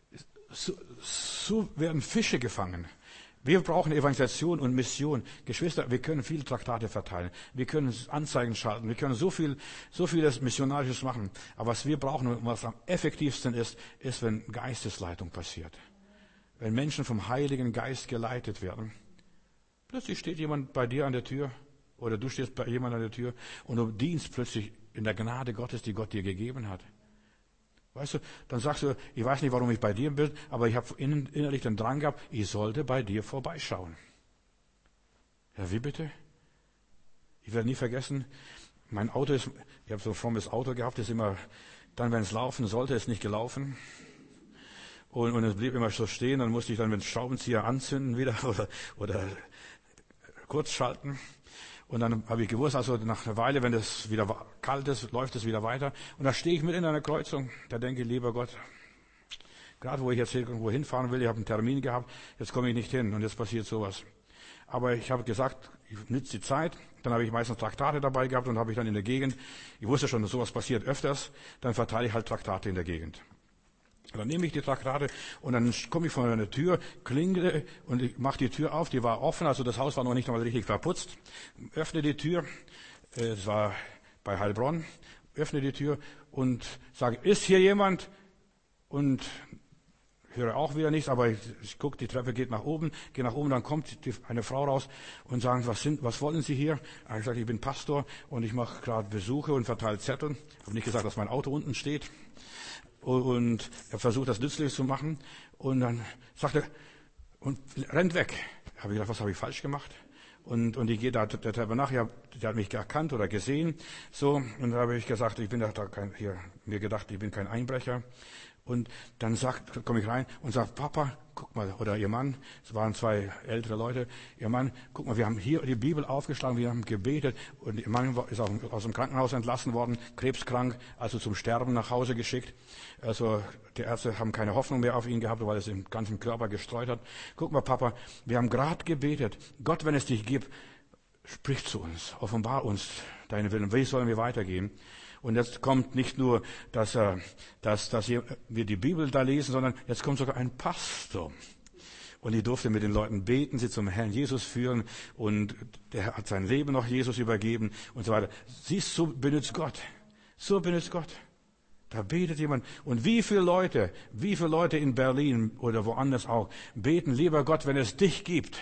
so werden Fische gefangen. Wir brauchen Evangelisation und Mission. Geschwister, wir können viele Traktate verteilen. Wir können Anzeigen schalten. Wir können so vieles Missionarisches machen. Aber was wir brauchen und was am effektivsten ist, wenn Geistesleitung passiert. Wenn Menschen vom Heiligen Geist geleitet werden. Plötzlich steht jemand bei dir an der Tür oder du stehst bei jemandem an der Tür und du dienst plötzlich in der Gnade Gottes, die Gott dir gegeben hat. Weißt du, dann sagst du, ich weiß nicht, warum ich bei dir bin, aber ich habe innerlich den Drang gehabt, ich sollte bei dir vorbeischauen. Ja, wie bitte? Ich werde nie vergessen, mein Auto ich habe so ein frommes Auto gehabt, ist immer, dann wenn es laufen sollte, ist nicht gelaufen. Und es blieb immer so stehen, dann musste ich dann mit dem Schraubenzieher anzünden wieder oder kurz schalten. Und dann habe ich gewusst, also nach einer Weile, wenn es wieder kalt ist, läuft es wieder weiter. Und da stehe ich mit in einer Kreuzung. Da denke ich, lieber Gott, gerade wo ich jetzt irgendwo hinfahren will, ich habe einen Termin gehabt, jetzt komme ich nicht hin und jetzt passiert sowas. Aber ich habe gesagt, ich nütze die Zeit. Dann habe ich meistens Traktate dabei gehabt und habe ich dann in der Gegend, ich wusste schon, dass sowas passiert öfters, dann verteile ich halt Traktate in der Gegend. Dann nehme ich die Traktate und dann komme ich vor einer Tür, klingele und ich mache die Tür auf, die war offen, also das Haus war noch nicht einmal richtig verputzt. Öffne die Tür, es war bei Heilbronn, öffne die Tür und sage, ist hier jemand? Und höre auch wieder nichts, aber ich gucke, die Treppe geht nach oben, gehe nach oben, dann kommt eine Frau raus und sagt, was wollen Sie hier? Ich sage, ich bin Pastor und ich mache gerade Besuche und verteile Zettel. Ich habe nicht gesagt, dass mein Auto unten steht. Und er versucht, das nützlich zu machen. Und dann sagt er, und rennt weg. Habe ich gedacht, was habe ich falsch gemacht? Und ich gehe da der Treppe nach, der hat mich erkannt oder gesehen. So, und da habe ich gesagt, ich bin da mir gedacht, ich bin kein Einbrecher. Und dann komme ich rein und sage, Papa, guck mal, oder ihr Mann, es waren 2 ältere Leute, ihr Mann, guck mal, wir haben hier die Bibel aufgeschlagen, wir haben gebetet und ihr Mann ist aus dem Krankenhaus entlassen worden, krebskrank, also zum Sterben nach Hause geschickt. Also die Ärzte haben keine Hoffnung mehr auf ihn gehabt, weil es im ganzen Körper gestreut hat. Guck mal, Papa, wir haben gerade gebetet. Gott, wenn es dich gibt, sprich zu uns, offenbar uns deinen Willen. Wie sollen wir weitergehen? Und jetzt kommt nicht nur, dass wir die Bibel da lesen, sondern jetzt kommt sogar ein Pastor. Und ich durfte mit den Leuten beten, sie zum Herrn Jesus führen. Und der hat sein Leben noch Jesus übergeben und so weiter. Siehst du, so benutzt Gott. So benutzt Gott. Da betet jemand. Und wie viele Leute in Berlin oder woanders auch, beten, lieber Gott, wenn es dich gibt,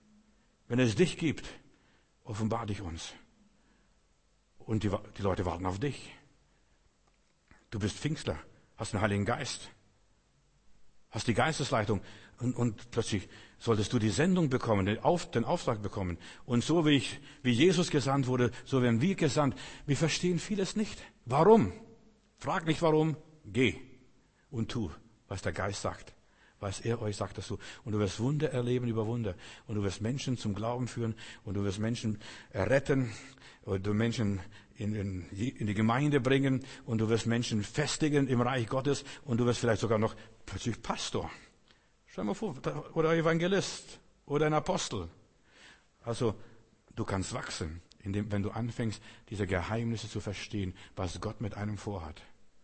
offenbar dich uns. Und die Leute warten auf dich. Du bist Pfingstler, hast den Heiligen Geist, hast die Geistesleitung und plötzlich solltest du die Sendung bekommen, den Auftrag bekommen. Und so wie Jesus gesandt wurde, so werden wir gesandt. Wir verstehen vieles nicht. Warum? Frag nicht warum, geh und tu, was der Geist sagt. Was er euch sagt, dass du. Und du wirst Wunder erleben über Wunder. Und du wirst Menschen zum Glauben führen. Und du wirst Menschen retten. Und du Menschen in die Gemeinde bringen. Und du wirst Menschen festigen im Reich Gottes. Und du wirst vielleicht sogar noch plötzlich Pastor. Stell dir mal vor, oder Evangelist. Oder ein Apostel. Also, du kannst wachsen, wenn du anfängst, diese Geheimnisse zu verstehen, was Gott mit einem vorhat.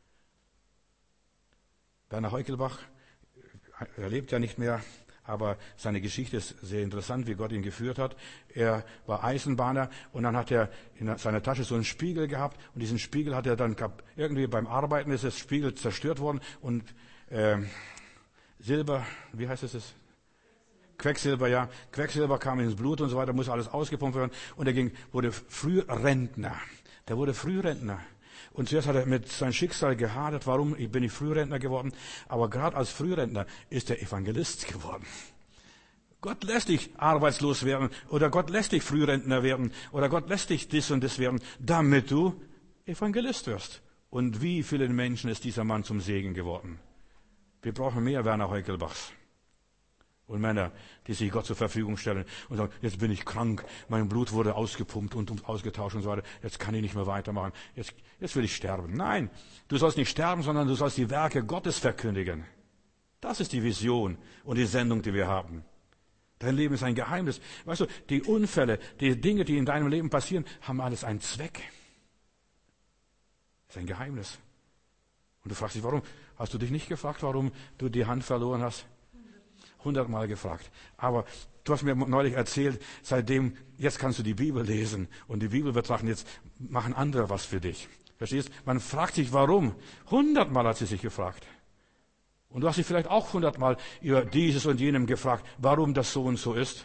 Werner Heukelbach, er lebt ja nicht mehr, aber seine Geschichte ist sehr interessant, wie Gott ihn geführt hat. Er war Eisenbahner und dann hat er in seiner Tasche so einen Spiegel gehabt und diesen Spiegel hat er dann irgendwie beim Arbeiten ist das Spiegel zerstört worden und Silber, wie heißt es? Quecksilber, ja. Quecksilber kam ins Blut und so weiter, muss alles ausgepumpt werden und er wurde Frührentner. Der wurde Frührentner. Und zuerst hat er mit seinem Schicksal gehadert, warum bin ich Frührentner geworden. Aber gerade als Frührentner ist er Evangelist geworden. Gott lässt dich arbeitslos werden oder Gott lässt dich Frührentner werden oder Gott lässt dich das und das werden, damit du Evangelist wirst. Und wie vielen Menschen ist dieser Mann zum Segen geworden? Wir brauchen mehr Werner Heukelbachs. Und Männer, die sich Gott zur Verfügung stellen und sagen, jetzt bin ich krank, mein Blut wurde ausgepumpt und ausgetauscht und so weiter, jetzt kann ich nicht mehr weitermachen, jetzt will ich sterben. Nein, du sollst nicht sterben, sondern du sollst die Werke Gottes verkündigen. Das ist die Vision und die Sendung, die wir haben. Dein Leben ist ein Geheimnis. Weißt du, die Unfälle, die Dinge, die in deinem Leben passieren, haben alles einen Zweck. Das ist ein Geheimnis. Und du fragst dich, warum? Hast du dich nicht gefragt, warum du die Hand verloren hast? 100-mal gefragt. Aber du hast mir neulich erzählt, seitdem, jetzt kannst du die Bibel lesen und die Bibel betrachten, jetzt machen andere was für dich. Verstehst? Man fragt sich, warum? 100-mal hat sie sich gefragt. Und du hast dich vielleicht auch 100-mal über dieses und jenem gefragt, warum das so und so ist.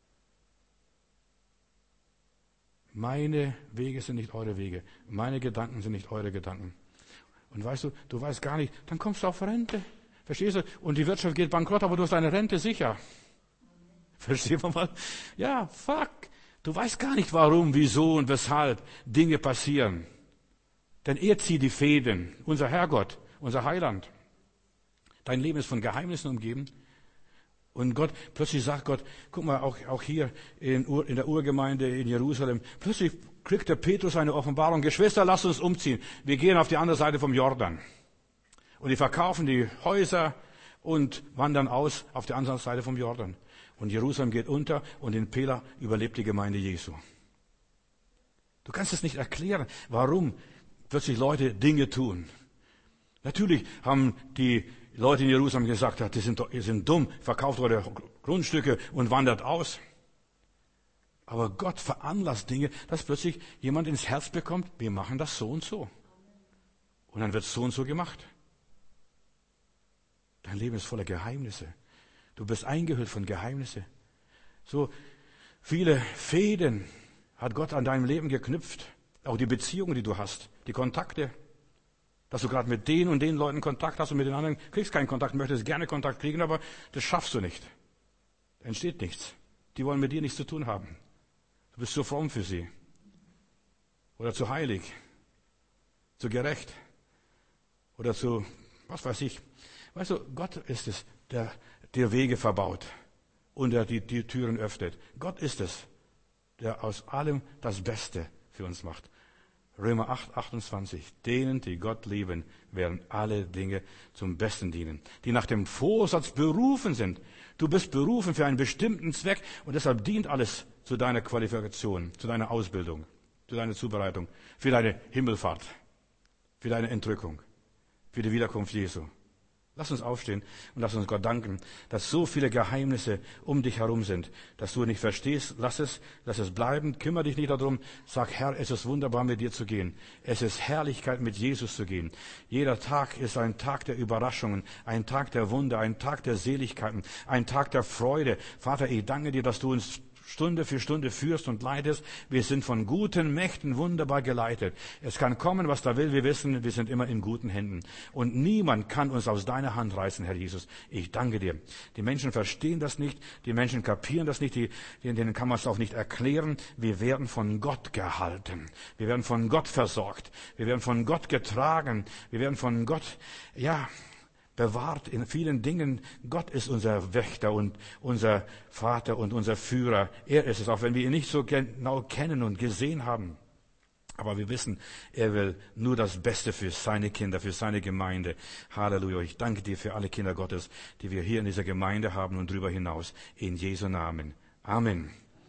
Meine Wege sind nicht eure Wege. Meine Gedanken sind nicht eure Gedanken. Und weißt du, du weißt gar nicht, dann kommst du auf Rente. Verstehst du? Und die Wirtschaft geht bankrott, aber du hast deine Rente sicher. Verstehen wir mal? Ja, fuck. Du weißt gar nicht, warum, wieso und weshalb Dinge passieren. Denn er zieht die Fäden. Unser Herrgott, unser Heiland. Dein Leben ist von Geheimnissen umgeben. Und plötzlich sagt Gott, guck mal, auch hier in der Urgemeinde in Jerusalem, plötzlich kriegt der Petrus eine Offenbarung. Geschwister, lasst uns umziehen. Wir gehen auf die andere Seite vom Jordan. Und die verkaufen die Häuser und wandern aus auf die andere Seite vom Jordan. Und Jerusalem geht unter und in Pela überlebt die Gemeinde Jesu. Du kannst es nicht erklären, warum plötzlich Leute Dinge tun. Natürlich haben die Leute in Jerusalem gesagt, die sind dumm, verkauft eure Grundstücke und wandert aus. Aber Gott veranlasst Dinge, dass plötzlich jemand ins Herz bekommt, wir machen das so und so. Und dann wird es so und so gemacht. Dein Leben ist voller Geheimnisse. Du bist eingehüllt von Geheimnissen. So viele Fäden hat Gott an deinem Leben geknüpft. Auch die Beziehungen, die du hast, die Kontakte. Dass du gerade mit den und den Leuten Kontakt hast und mit den anderen kriegst keinen Kontakt, möchtest gerne Kontakt kriegen, aber das schaffst du nicht. Da entsteht nichts. Die wollen mit dir nichts zu tun haben. Du bist zu fromm für sie. Oder zu heilig. Zu gerecht. Oder zu was weiß ich. Weißt du, Gott ist es, der Wege verbaut und der die Türen öffnet. Gott ist es, der aus allem das Beste für uns macht. Römer 8, 28. Denen, die Gott lieben, werden alle Dinge zum Besten dienen. Die nach dem Vorsatz berufen sind. Du bist berufen für einen bestimmten Zweck und deshalb dient alles zu deiner Qualifikation, zu deiner Ausbildung, zu deiner Zubereitung, für deine Himmelfahrt, für deine Entrückung, für die Wiederkunft Jesu. Lass uns aufstehen und lass uns Gott danken, dass so viele Geheimnisse um dich herum sind, dass du nicht verstehst. Lass es bleiben. Kümmere dich nicht darum. Sag, Herr, es ist wunderbar, mit dir zu gehen. Es ist Herrlichkeit, mit Jesus zu gehen. Jeder Tag ist ein Tag der Überraschungen, ein Tag der Wunder, ein Tag der Seligkeiten, ein Tag der Freude. Vater, ich danke dir, dass du uns Stunde für Stunde führst und leitest. Wir sind von guten Mächten wunderbar geleitet. Es kann kommen, was da will. Wir wissen, wir sind immer in guten Händen. Und niemand kann uns aus deiner Hand reißen, Herr Jesus. Ich danke dir. Die Menschen verstehen das nicht. Die Menschen kapieren das nicht. Denen kann man es auch nicht erklären. Wir werden von Gott gehalten. Wir werden von Gott versorgt. Wir werden von Gott getragen. Wir werden von Gott, bewahrt in vielen Dingen. Gott ist unser Wächter und unser Vater und unser Führer. Er ist es, auch wenn wir ihn nicht so genau kennen und gesehen haben. Aber wir wissen, er will nur das Beste für seine Kinder, für seine Gemeinde. Halleluja. Ich danke dir für alle Kinder Gottes, die wir hier in dieser Gemeinde haben und darüber hinaus. In Jesu Namen. Amen.